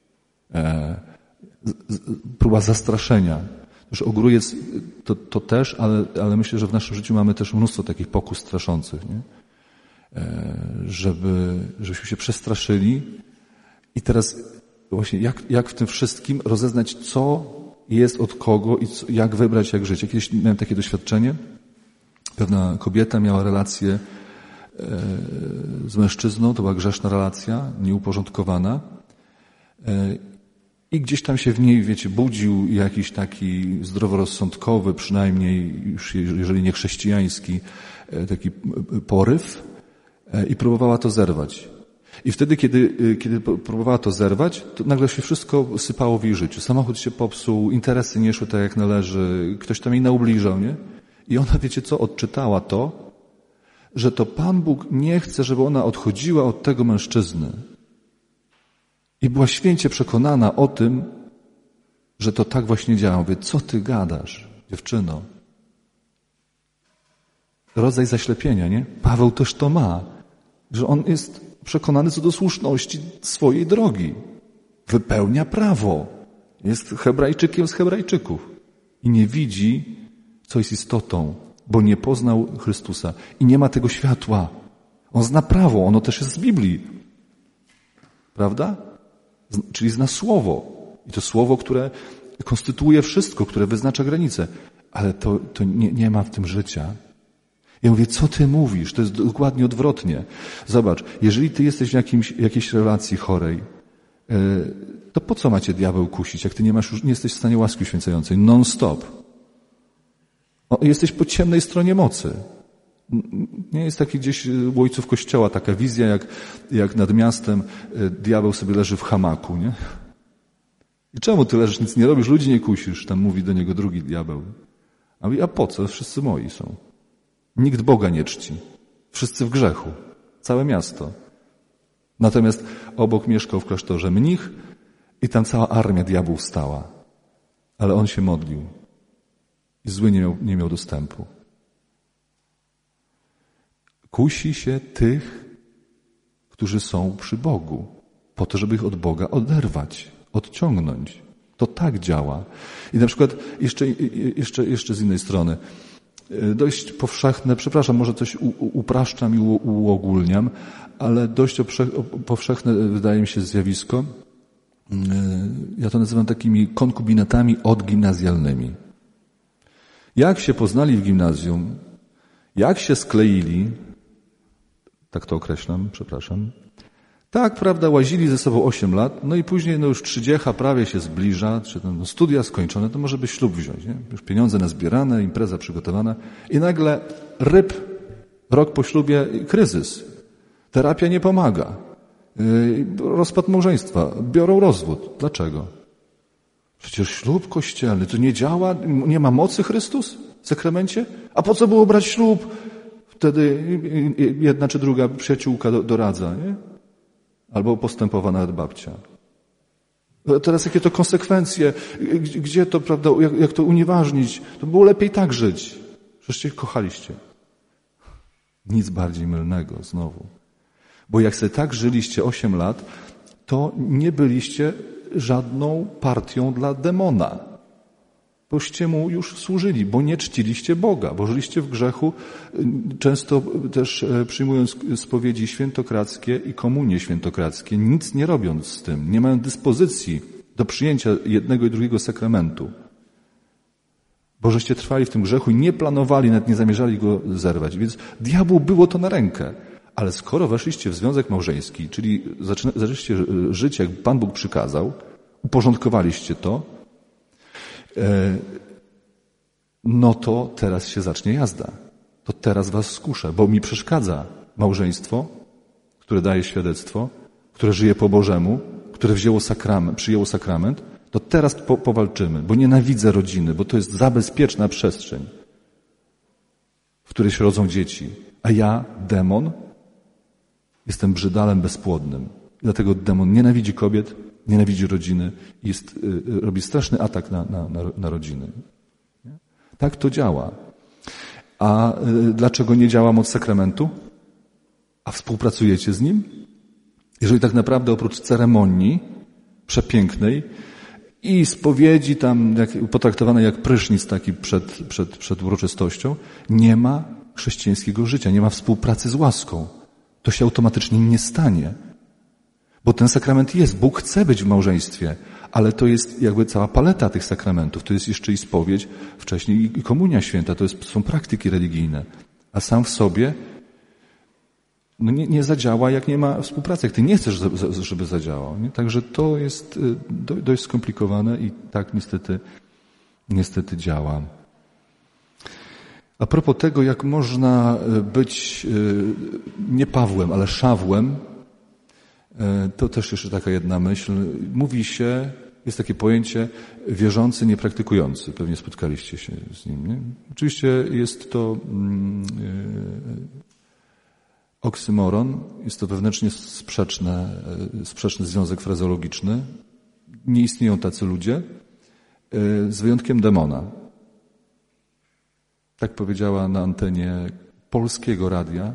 Próba zastraszenia. Już ogrójec to też, ale myślę, że w naszym życiu mamy też mnóstwo takich pokus straszących, nie? Żebyśmy się przestraszyli i teraz właśnie jak w tym wszystkim rozeznać, co jest od kogo i jak wybrać, jak żyć. Kiedyś miałem takie doświadczenie. Pewna kobieta miała relację z mężczyzną, to była grzeszna relacja, nieuporządkowana. I gdzieś tam się w niej, wiecie, budził jakiś taki zdroworozsądkowy, przynajmniej już jeżeli nie chrześcijański, taki poryw i próbowała to zerwać. I wtedy, kiedy próbowała to zerwać, to nagle się wszystko sypało w jej życiu. Samochód się popsuł, interesy nie szły tak jak należy, ktoś tam jej naubliżał, nie? I ona, wiecie co, odczytała to, że to Pan Bóg nie chce, żeby ona odchodziła od tego mężczyzny. I była święcie przekonana o tym, że to tak właśnie działa. Mówię, co ty gadasz, dziewczyno? Rodzaj zaślepienia, nie? Paweł też to ma, że on jest przekonany co do słuszności swojej drogi. Wypełnia prawo. Jest Hebrajczykiem z Hebrajczyków. I nie widzi, co jest istotą, bo nie poznał Chrystusa. I nie ma tego światła. On zna prawo, ono też jest z Biblii. Prawda? Czyli zna słowo. I to słowo, które konstytuuje wszystko, które wyznacza granice. Ale to nie ma w tym życia. Ja mówię, co ty mówisz? To jest dokładnie odwrotnie. Zobacz, jeżeli ty jesteś w jakiejś relacji chorej, to po co macie diabeł kusić, jak ty nie jesteś w stanie łaski uświęcającej? Non-stop. Jesteś po ciemnej stronie mocy. Nie jest taki gdzieś u ojców Kościoła taka wizja, jak nad miastem diabeł sobie leży w hamaku, nie? I czemu ty leżysz, nic nie robisz, ludzi nie kusisz? Tam mówi do niego drugi diabeł. A mówi, a po co? Wszyscy moi są. Nikt Boga nie czci. Wszyscy w grzechu. Całe miasto. Natomiast obok mieszkał w klasztorze mnich i tam cała armia diabłów stała. Ale on się modlił. I zły nie miał dostępu. Kusi się tych, którzy są przy Bogu, po to, żeby ich od Boga oderwać, odciągnąć. To tak działa. I na przykład jeszcze z innej strony, dość powszechne, przepraszam, może coś upraszczam i uogólniam, ale dość powszechne wydaje mi się zjawisko, ja to nazywam takimi konkubinatami odgimnazjalnymi. Jak się poznali w gimnazjum, jak się skleili, tak to określam, przepraszam, Tak, prawda, łazili ze sobą 8 lat, no i później już 30 prawie się zbliża, czy studia skończone, to może by ślub wziąć, nie? Już pieniądze nazbierane, impreza przygotowana i nagle rok po ślubie kryzys. Terapia nie pomaga. Rozpad małżeństwa, biorą rozwód. Dlaczego? Przecież ślub kościelny, to nie działa, nie ma mocy Chrystus w sakramencie? A po co było brać ślub? Wtedy jedna czy druga przyjaciółka doradza, nie? Albo postępowa nawet babcia. Teraz jakie to konsekwencje? Gdzie to, prawda, jak to unieważnić? To było lepiej tak żyć. Przecież się kochaliście. Nic bardziej mylnego znowu. Bo jak sobie tak żyliście 8 lat, to nie byliście żadną partią dla demona. Boście mu już służyli, bo nie czciliście Boga, bo żyliście w grzechu, często też przyjmując spowiedzi świętokradzkie i komunie świętokradzkie, nic nie robiąc z tym, nie mając dyspozycji do przyjęcia jednego i drugiego sakramentu. Bo żeście trwali w tym grzechu i nie planowali, nawet nie zamierzali go zerwać, więc diabłu było to na rękę. Ale skoro weszliście w związek małżeński, czyli zaczęliście żyć, jak Pan Bóg przykazał, uporządkowaliście to, no to teraz się zacznie jazda. To teraz was skuszę, bo mi przeszkadza małżeństwo, które daje świadectwo, które żyje po Bożemu, które przyjęło sakrament, to teraz powalczymy, bo nienawidzę rodziny, bo to jest za bezpieczna przestrzeń, w której się rodzą dzieci. A ja, demon, jestem brzydalem bezpłodnym. Dlatego demon nienawidzi kobiet, nienawidzi rodziny i robi straszny atak na rodziny. Tak to działa. A dlaczego nie działa moc sakramentu? A współpracujecie z nim? Jeżeli tak naprawdę oprócz ceremonii przepięknej i spowiedzi tam potraktowanej jak prysznic taki przed uroczystością, nie ma chrześcijańskiego życia, nie ma współpracy z łaską. To się automatycznie nie stanie. Bo ten sakrament jest. Bóg chce być w małżeństwie, ale to jest jakby cała paleta tych sakramentów. To jest jeszcze i spowiedź, wcześniej i komunia święta. Są praktyki religijne. A sam w sobie nie zadziała, jak nie ma współpracy. Jak ty nie chcesz, żeby zadziałał. Nie? Także to jest dość skomplikowane i tak niestety działa. A propos tego, jak można być nie Pawłem, ale Szawłem, to też jeszcze taka jedna myśl. Mówi się, jest takie pojęcie wierzący, niepraktykujący. Pewnie spotkaliście się z nim. Nie? Oczywiście jest to oksymoron, jest to wewnętrznie sprzeczny związek frazeologiczny. Nie istnieją tacy ludzie, z wyjątkiem demona. Tak powiedziała na antenie polskiego radia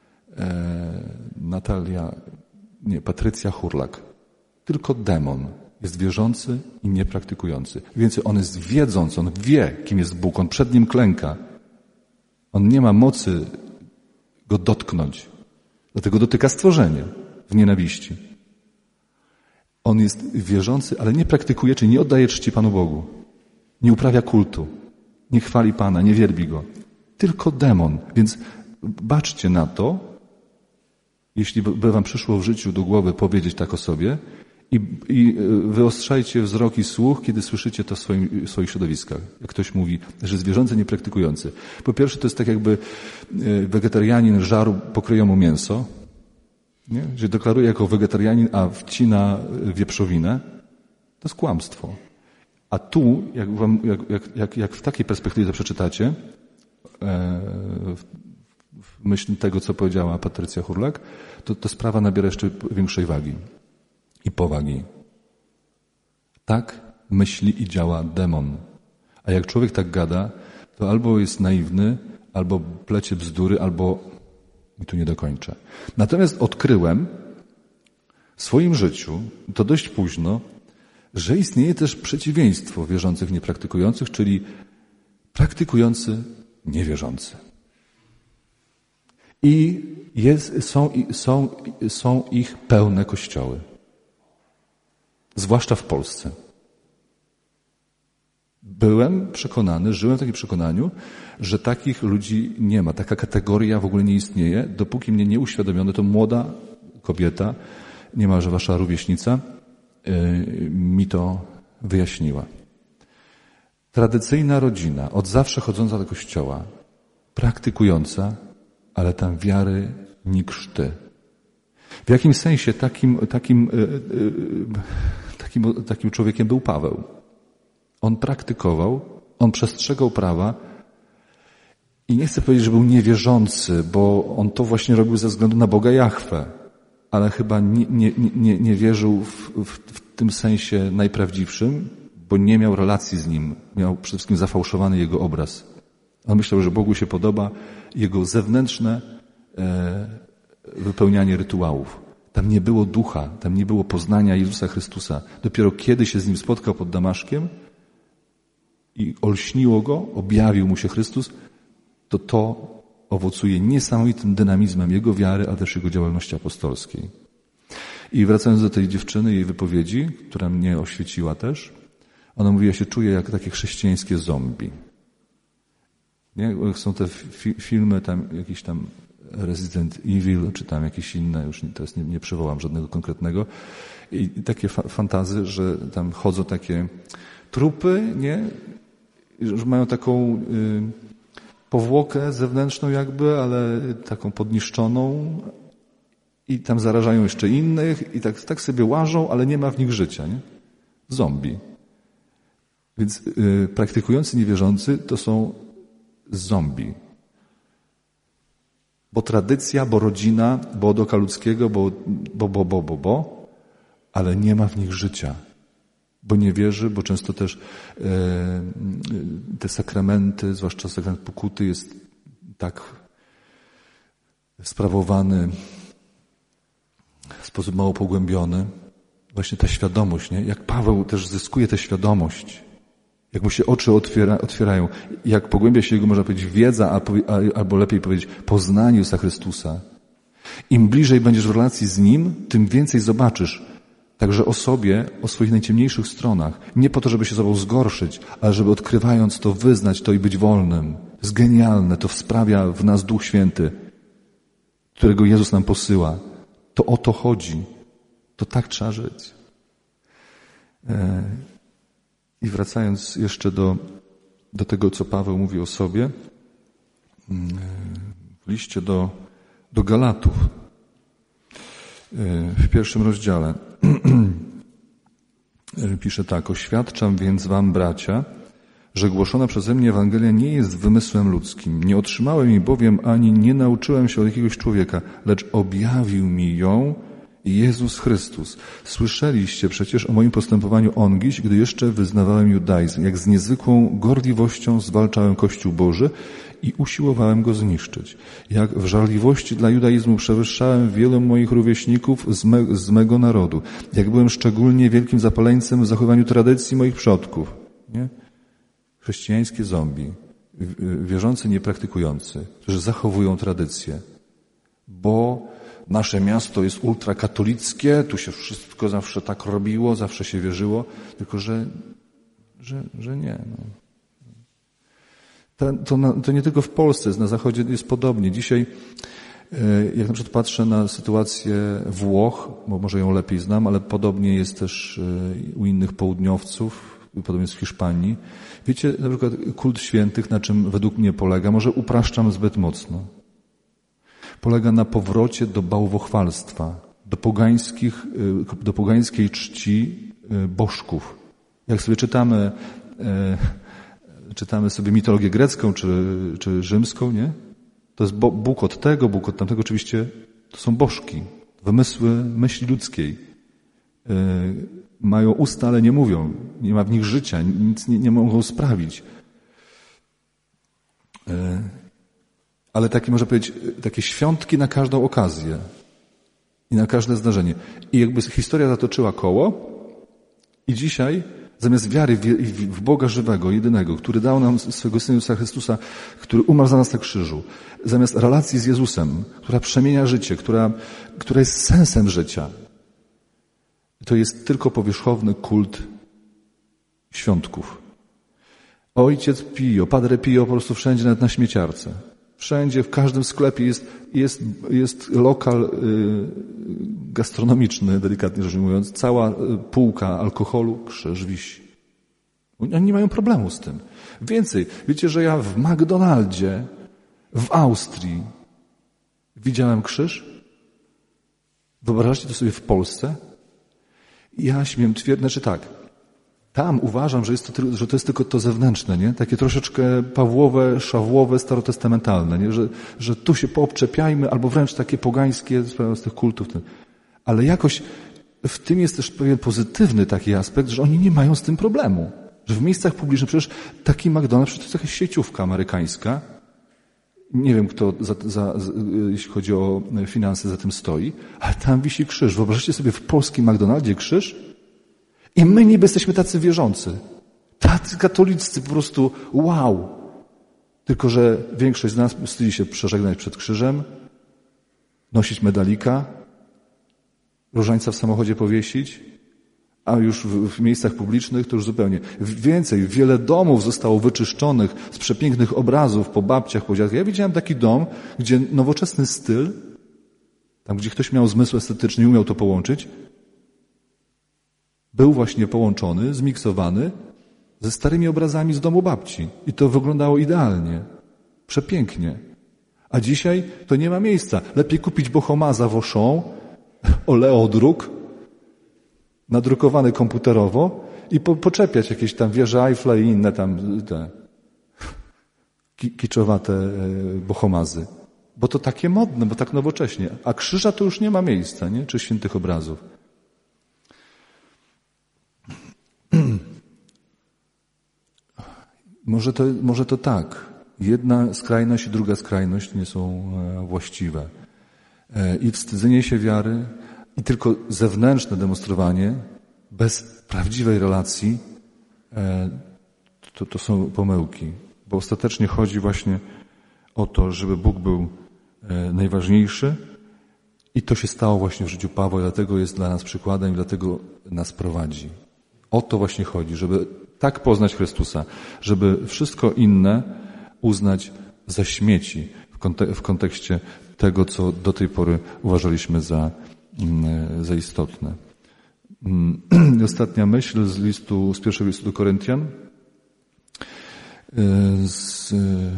Patrycja Hurlak. Tylko demon jest wierzący i niepraktykujący. Więc on jest wiedzący, on wie, kim jest Bóg, on przed nim klęka. On nie ma mocy go dotknąć. Dlatego dotyka stworzenie w nienawiści. On jest wierzący, ale nie praktykuje, czyli nie oddaje czci Panu Bogu. Nie uprawia kultu. Nie chwali Pana, nie wielbi Go. Tylko demon. Więc baczcie na to, jeśli by wam przyszło w życiu do głowy powiedzieć tak o sobie i wyostrzajcie wzrok i słuch, kiedy słyszycie to w swoich środowiskach. Jak ktoś mówi, że jest wierzący, niepraktykujący. Po pierwsze, to jest tak jakby wegetarianin żarł pokryjomu mięso, nie? Że deklaruje jako wegetarianin, a wcina wieprzowinę. To jest kłamstwo. A tu, jak w takiej perspektywie to przeczytacie, w myśl tego, co powiedziała Patrycja Hurlak, to sprawa nabiera jeszcze większej wagi i powagi. Tak myśli i działa demon. A jak człowiek tak gada, to albo jest naiwny, albo plecie bzdury, albo... I tu nie dokończę. Natomiast odkryłem w swoim życiu, to dość późno, że istnieje też przeciwieństwo wierzących niepraktykujących, czyli praktykujący niewierzący. I są ich pełne kościoły. Zwłaszcza w Polsce. Byłem przekonany, żyłem w takim przekonaniu, że takich ludzi nie ma. Taka kategoria w ogóle nie istnieje, dopóki mnie nie uświadomiono, to młoda kobieta niemalże wasza rówieśnica, mi to wyjaśniła. Tradycyjna rodzina, od zawsze chodząca do kościoła, praktykująca, ale tam wiary ni krzty. W jakimś sensie takim człowiekiem był Paweł. On praktykował, on przestrzegał prawa i nie chcę powiedzieć, że był niewierzący, bo on to właśnie robił ze względu na Boga Jahwe, ale chyba nie wierzył w tym sensie najprawdziwszym, bo nie miał relacji z Nim. Miał przede wszystkim zafałszowany Jego obraz. On myślał, że Bogu się podoba Jego zewnętrzne wypełnianie rytuałów. Tam nie było ducha, tam nie było poznania Jezusa Chrystusa. Dopiero kiedy się z Nim spotkał pod Damaszkiem i olśniło Go, objawił Mu się Chrystus, to owocuje niesamowitym dynamizmem Jego wiary, a też Jego działalności apostolskiej. I wracając do tej dziewczyny, jej wypowiedzi, która mnie oświeciła też, ona mówi, ja się czuję jak takie chrześcijańskie zombie. Nie? Są te filmy, tam jakiś tam Resident Evil, czy tam jakieś inne, już teraz nie przywołam żadnego konkretnego. I takie fantazy, że tam chodzą takie trupy, nie? Że mają taką powłokę zewnętrzną jakby, ale taką podniszczoną i tam zarażają jeszcze innych i tak sobie łażą, ale nie ma w nich życia, nie? Zombie. Więc praktykujący niewierzący to są zombie. Bo tradycja, bo rodzina, bo od oka ludzkiego, bo, ale nie ma w nich życia. Bo nie wierzy, bo często też te sakramenty, zwłaszcza sakrament pokuty jest tak sprawowany w sposób mało pogłębiony. Właśnie ta świadomość, nie? Jak Paweł też zyskuje tę świadomość. Jak mu się oczy otwierają. Jak pogłębia się jego, można powiedzieć, wiedza, albo lepiej powiedzieć, poznanie Jezusa Chrystusa. Im bliżej będziesz w relacji z Nim, tym więcej zobaczysz. Także o sobie, o swoich najciemniejszych stronach. Nie po to, żeby się sobą zgorszyć, ale żeby odkrywając to, wyznać to i być wolnym. To jest genialne, to sprawia w nas Duch Święty, którego Jezus nam posyła. To o to chodzi. To tak trzeba żyć. I wracając jeszcze do tego, co Paweł mówi o sobie, w liście do Galatów, w 1 rozdziale, pisze tak: oświadczam więc wam, bracia, że głoszona przeze mnie Ewangelia nie jest wymysłem ludzkim. Nie otrzymałem jej bowiem ani nie nauczyłem się od jakiegoś człowieka, lecz objawił mi ją Jezus Chrystus. Słyszeliście przecież o moim postępowaniu ongiś, gdy jeszcze wyznawałem judaizm, jak z niezwykłą gorliwością zwalczałem Kościół Boży i usiłowałem go zniszczyć. Jak w żarliwości dla judaizmu przewyższałem wielu moich rówieśników z mego narodu. Jak byłem szczególnie wielkim zapaleńcem w zachowaniu tradycji moich przodków. Nie? Chrześcijańskie zombie, wierzący, niepraktykujący, którzy zachowują tradycję, bo nasze miasto jest ultrakatolickie, tu się wszystko zawsze tak robiło, zawsze się wierzyło, tylko że nie. No. To nie tylko w Polsce, na Zachodzie jest podobnie. Dzisiaj, jak na przykład patrzę na sytuację Włoch, bo może ją lepiej znam, ale podobnie jest też u innych południowców, podobnie jest w Hiszpanii. Wiecie, na przykład kult świętych, na czym według mnie polega, może upraszczam zbyt mocno. Polega na powrocie do bałwochwalstwa, do pogańskiej czci bożków. Jak sobie czytamy sobie mitologię grecką czy rzymską, nie? To jest Bóg od tego, Bóg od tamtego. Oczywiście to są bożki, wymysły myśli ludzkiej. Mają usta, ale nie mówią. Nie ma w nich życia, nic nie mogą sprawić. Ale takie, można powiedzieć, takie świątki na każdą okazję i na każde zdarzenie. I jakby historia zatoczyła koło i dzisiaj zamiast wiary w Boga żywego, jedynego, który dał nam swego Syna Jezusa Chrystusa, który umarł za nas na krzyżu, zamiast relacji z Jezusem, która przemienia życie, która jest sensem życia, to jest tylko powierzchowny kult świątków. Ojciec Pio, Padre Pio po prostu wszędzie, nawet na śmieciarce. Wszędzie, w każdym sklepie jest lokal gastronomiczny, delikatnie rzecz ujmując, cała półka alkoholu, krzyż wisi. Oni nie mają problemu z tym. Więcej, wiecie, że ja w McDonaldzie w Austrii widziałem krzyż? Wyobraźcie to sobie w Polsce? Ja śmiem twierdzić, znaczy tak, tam uważam, że to jest tylko to zewnętrzne, nie? Takie troszeczkę Pawłowe, szawłowe, starotestamentalne, nie? Że tu się poobczepiajmy, albo wręcz takie pogańskie z tych kultów. Ale jakoś w tym jest też pewien pozytywny taki aspekt, że oni nie mają z tym problemu. Że w miejscach publicznych przecież taki McDonald's, przecież to jest jakaś sieciówka amerykańska. Nie wiem, kto jeśli chodzi o finanse za tym stoi, ale tam wisi krzyż. Wyobraźcie sobie w polskim McDonaldzie krzyż i my niby jesteśmy tacy wierzący. Tacy katoliccy po prostu wow. Tylko że większość z nas wstydzi się przeżegnać przed krzyżem, nosić medalika, różańca w samochodzie powiesić, a już w miejscach publicznych to już zupełnie. Więcej, wiele domów zostało wyczyszczonych z przepięknych obrazów po babciach, po dziadkach. Ja widziałem taki dom, gdzie nowoczesny styl, tam gdzie ktoś miał zmysł estetyczny i umiał to połączyć, był właśnie połączony, zmiksowany ze starymi obrazami z domu babci. I to wyglądało idealnie, przepięknie. A dzisiaj to nie ma miejsca. Lepiej kupić Bohoma Auchan, oleodruk, nadrukowany komputerowo i poczepiać jakieś tam wieże Eiffla i inne tam te kiczowate bohomazy. Bo to takie modne, bo tak nowocześnie. A krzyża to już nie ma miejsca, nie? Czy świętych obrazów. Może to tak. Jedna skrajność i druga skrajność nie są właściwe. I wstydzenie się wiary, i tylko zewnętrzne demonstrowanie bez prawdziwej relacji to są pomyłki. Bo ostatecznie chodzi właśnie o to, żeby Bóg był najważniejszy i to się stało właśnie w życiu Pawła i dlatego jest dla nas przykładem i dlatego nas prowadzi. O to właśnie chodzi, żeby tak poznać Chrystusa, żeby wszystko inne uznać za śmieci w kontekście tego, co do tej pory uważaliśmy za istotne. Ostatnia myśl z pierwszego listu do Koryntian, z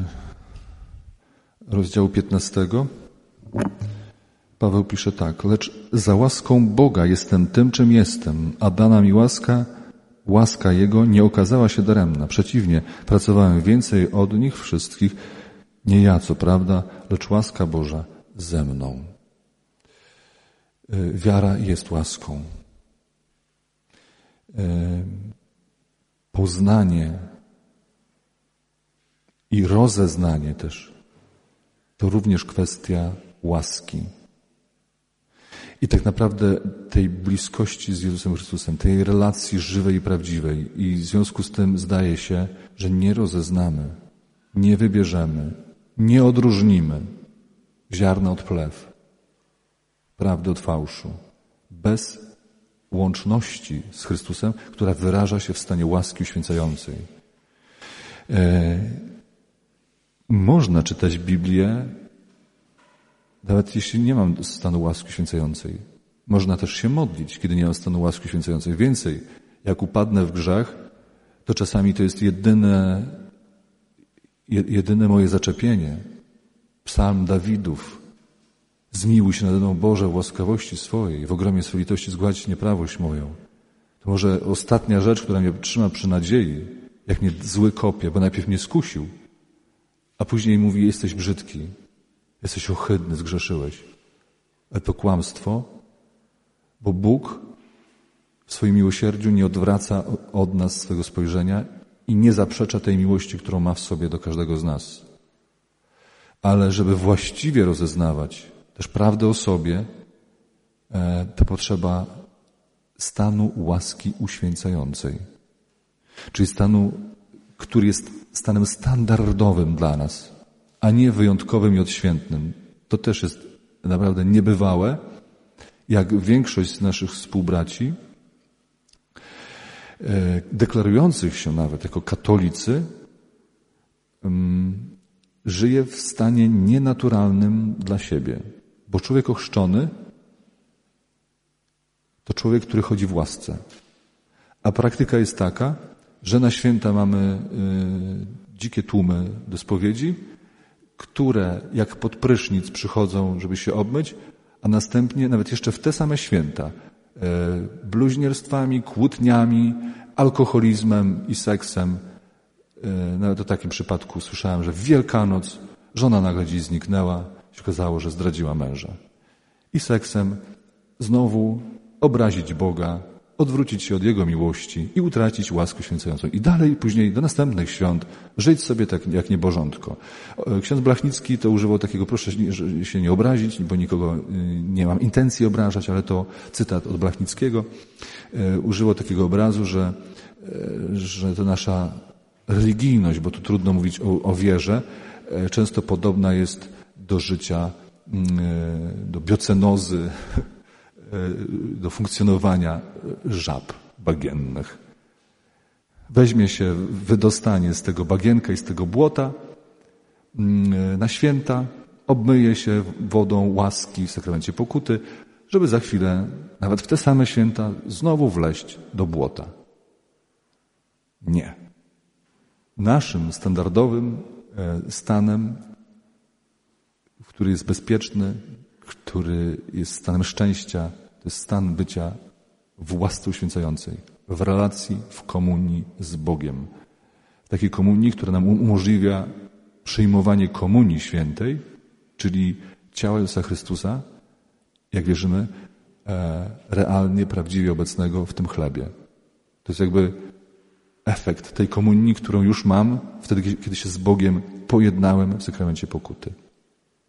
rozdziału 15. Paweł pisze tak: lecz za łaską Boga jestem tym, czym jestem, a dana mi łaska Jego nie okazała się daremna. Przeciwnie, pracowałem więcej od nich wszystkich, nie ja, co prawda, lecz łaska Boża ze mną. Wiara jest łaską. Poznanie i rozeznanie też to również kwestia łaski. I tak naprawdę tej bliskości z Jezusem Chrystusem, tej relacji żywej i prawdziwej. I w związku z tym zdaje się, że nie rozeznamy, nie wybierzemy, nie odróżnimy ziarna od plew, prawdy od fałszu, bez łączności z Chrystusem, która wyraża się w stanie łaski uświęcającej. Można czytać Biblię, nawet jeśli nie mam stanu łaski uświęcającej. Można też się modlić, kiedy nie mam stanu łaski uświęcającej. Więcej, jak upadnę w grzech, to czasami to jest jedyne moje zaczepienie. Psalm Dawidów. Zmiłuj się nade mną, Boże, w łaskawości swojej, w ogromie swojej litości zgładź nieprawość moją. To może ostatnia rzecz, która mnie trzyma przy nadziei, jak mnie zły kopie, bo najpierw mnie skusił, a później mówi: jesteś brzydki, jesteś ohydny, zgrzeszyłeś. Ale to kłamstwo, bo Bóg w swoim miłosierdziu nie odwraca od nas swego spojrzenia i nie zaprzecza tej miłości, którą ma w sobie do każdego z nas. Ale żeby właściwie rozeznawać też prawdę o sobie, to potrzeba stanu łaski uświęcającej. Czyli stanu, który jest stanem standardowym dla nas, a nie wyjątkowym i odświętnym. To też jest naprawdę niebywałe, jak większość z naszych współbraci, deklarujących się nawet jako katolicy, żyje w stanie nienaturalnym dla siebie. Bo człowiek ochrzczony to człowiek, który chodzi w łasce. A praktyka jest taka, że na święta mamy dzikie tłumy do spowiedzi, które jak pod prysznic przychodzą, żeby się obmyć, a następnie nawet jeszcze w te same święta bluźnierstwami, kłótniami, alkoholizmem i seksem. Nawet o takim przypadku słyszałem, że w Wielkanoc żona nagle gdzieś zniknęła, się okazało, że zdradziła męża. I seksem znowu obrazić Boga, odwrócić się od Jego miłości i utracić łaskę święcającą. I dalej później do następnych świąt żyć sobie tak jak niebożątko. Ksiądz Blachnicki to używał takiego, proszę się nie obrazić, bo nikogo nie mam intencji obrażać, ale to cytat od Blachnickiego. Używał takiego obrazu, że to nasza religijność, bo tu trudno mówić o wierze, często podobna jest do życia, do biocenozy, do funkcjonowania żab bagiennych. Weźmie się wydostanie z tego bagienka i z tego błota na święta, obmyje się wodą łaski w sakramencie pokuty, żeby za chwilę, nawet w te same święta, znowu wleść do błota. Nie. Naszym standardowym stanem, który jest bezpieczny, który jest stanem szczęścia, to jest stan bycia w łasce uświęcającej, w relacji, w komunii z Bogiem. Takiej komunii, która nam umożliwia przyjmowanie komunii świętej, czyli ciała Jezusa Chrystusa, jak wierzymy, realnie, prawdziwie obecnego w tym chlebie. To jest jakby efekt tej komunii, którą już mam wtedy, kiedy się z Bogiem pojednałem w sakramencie pokuty.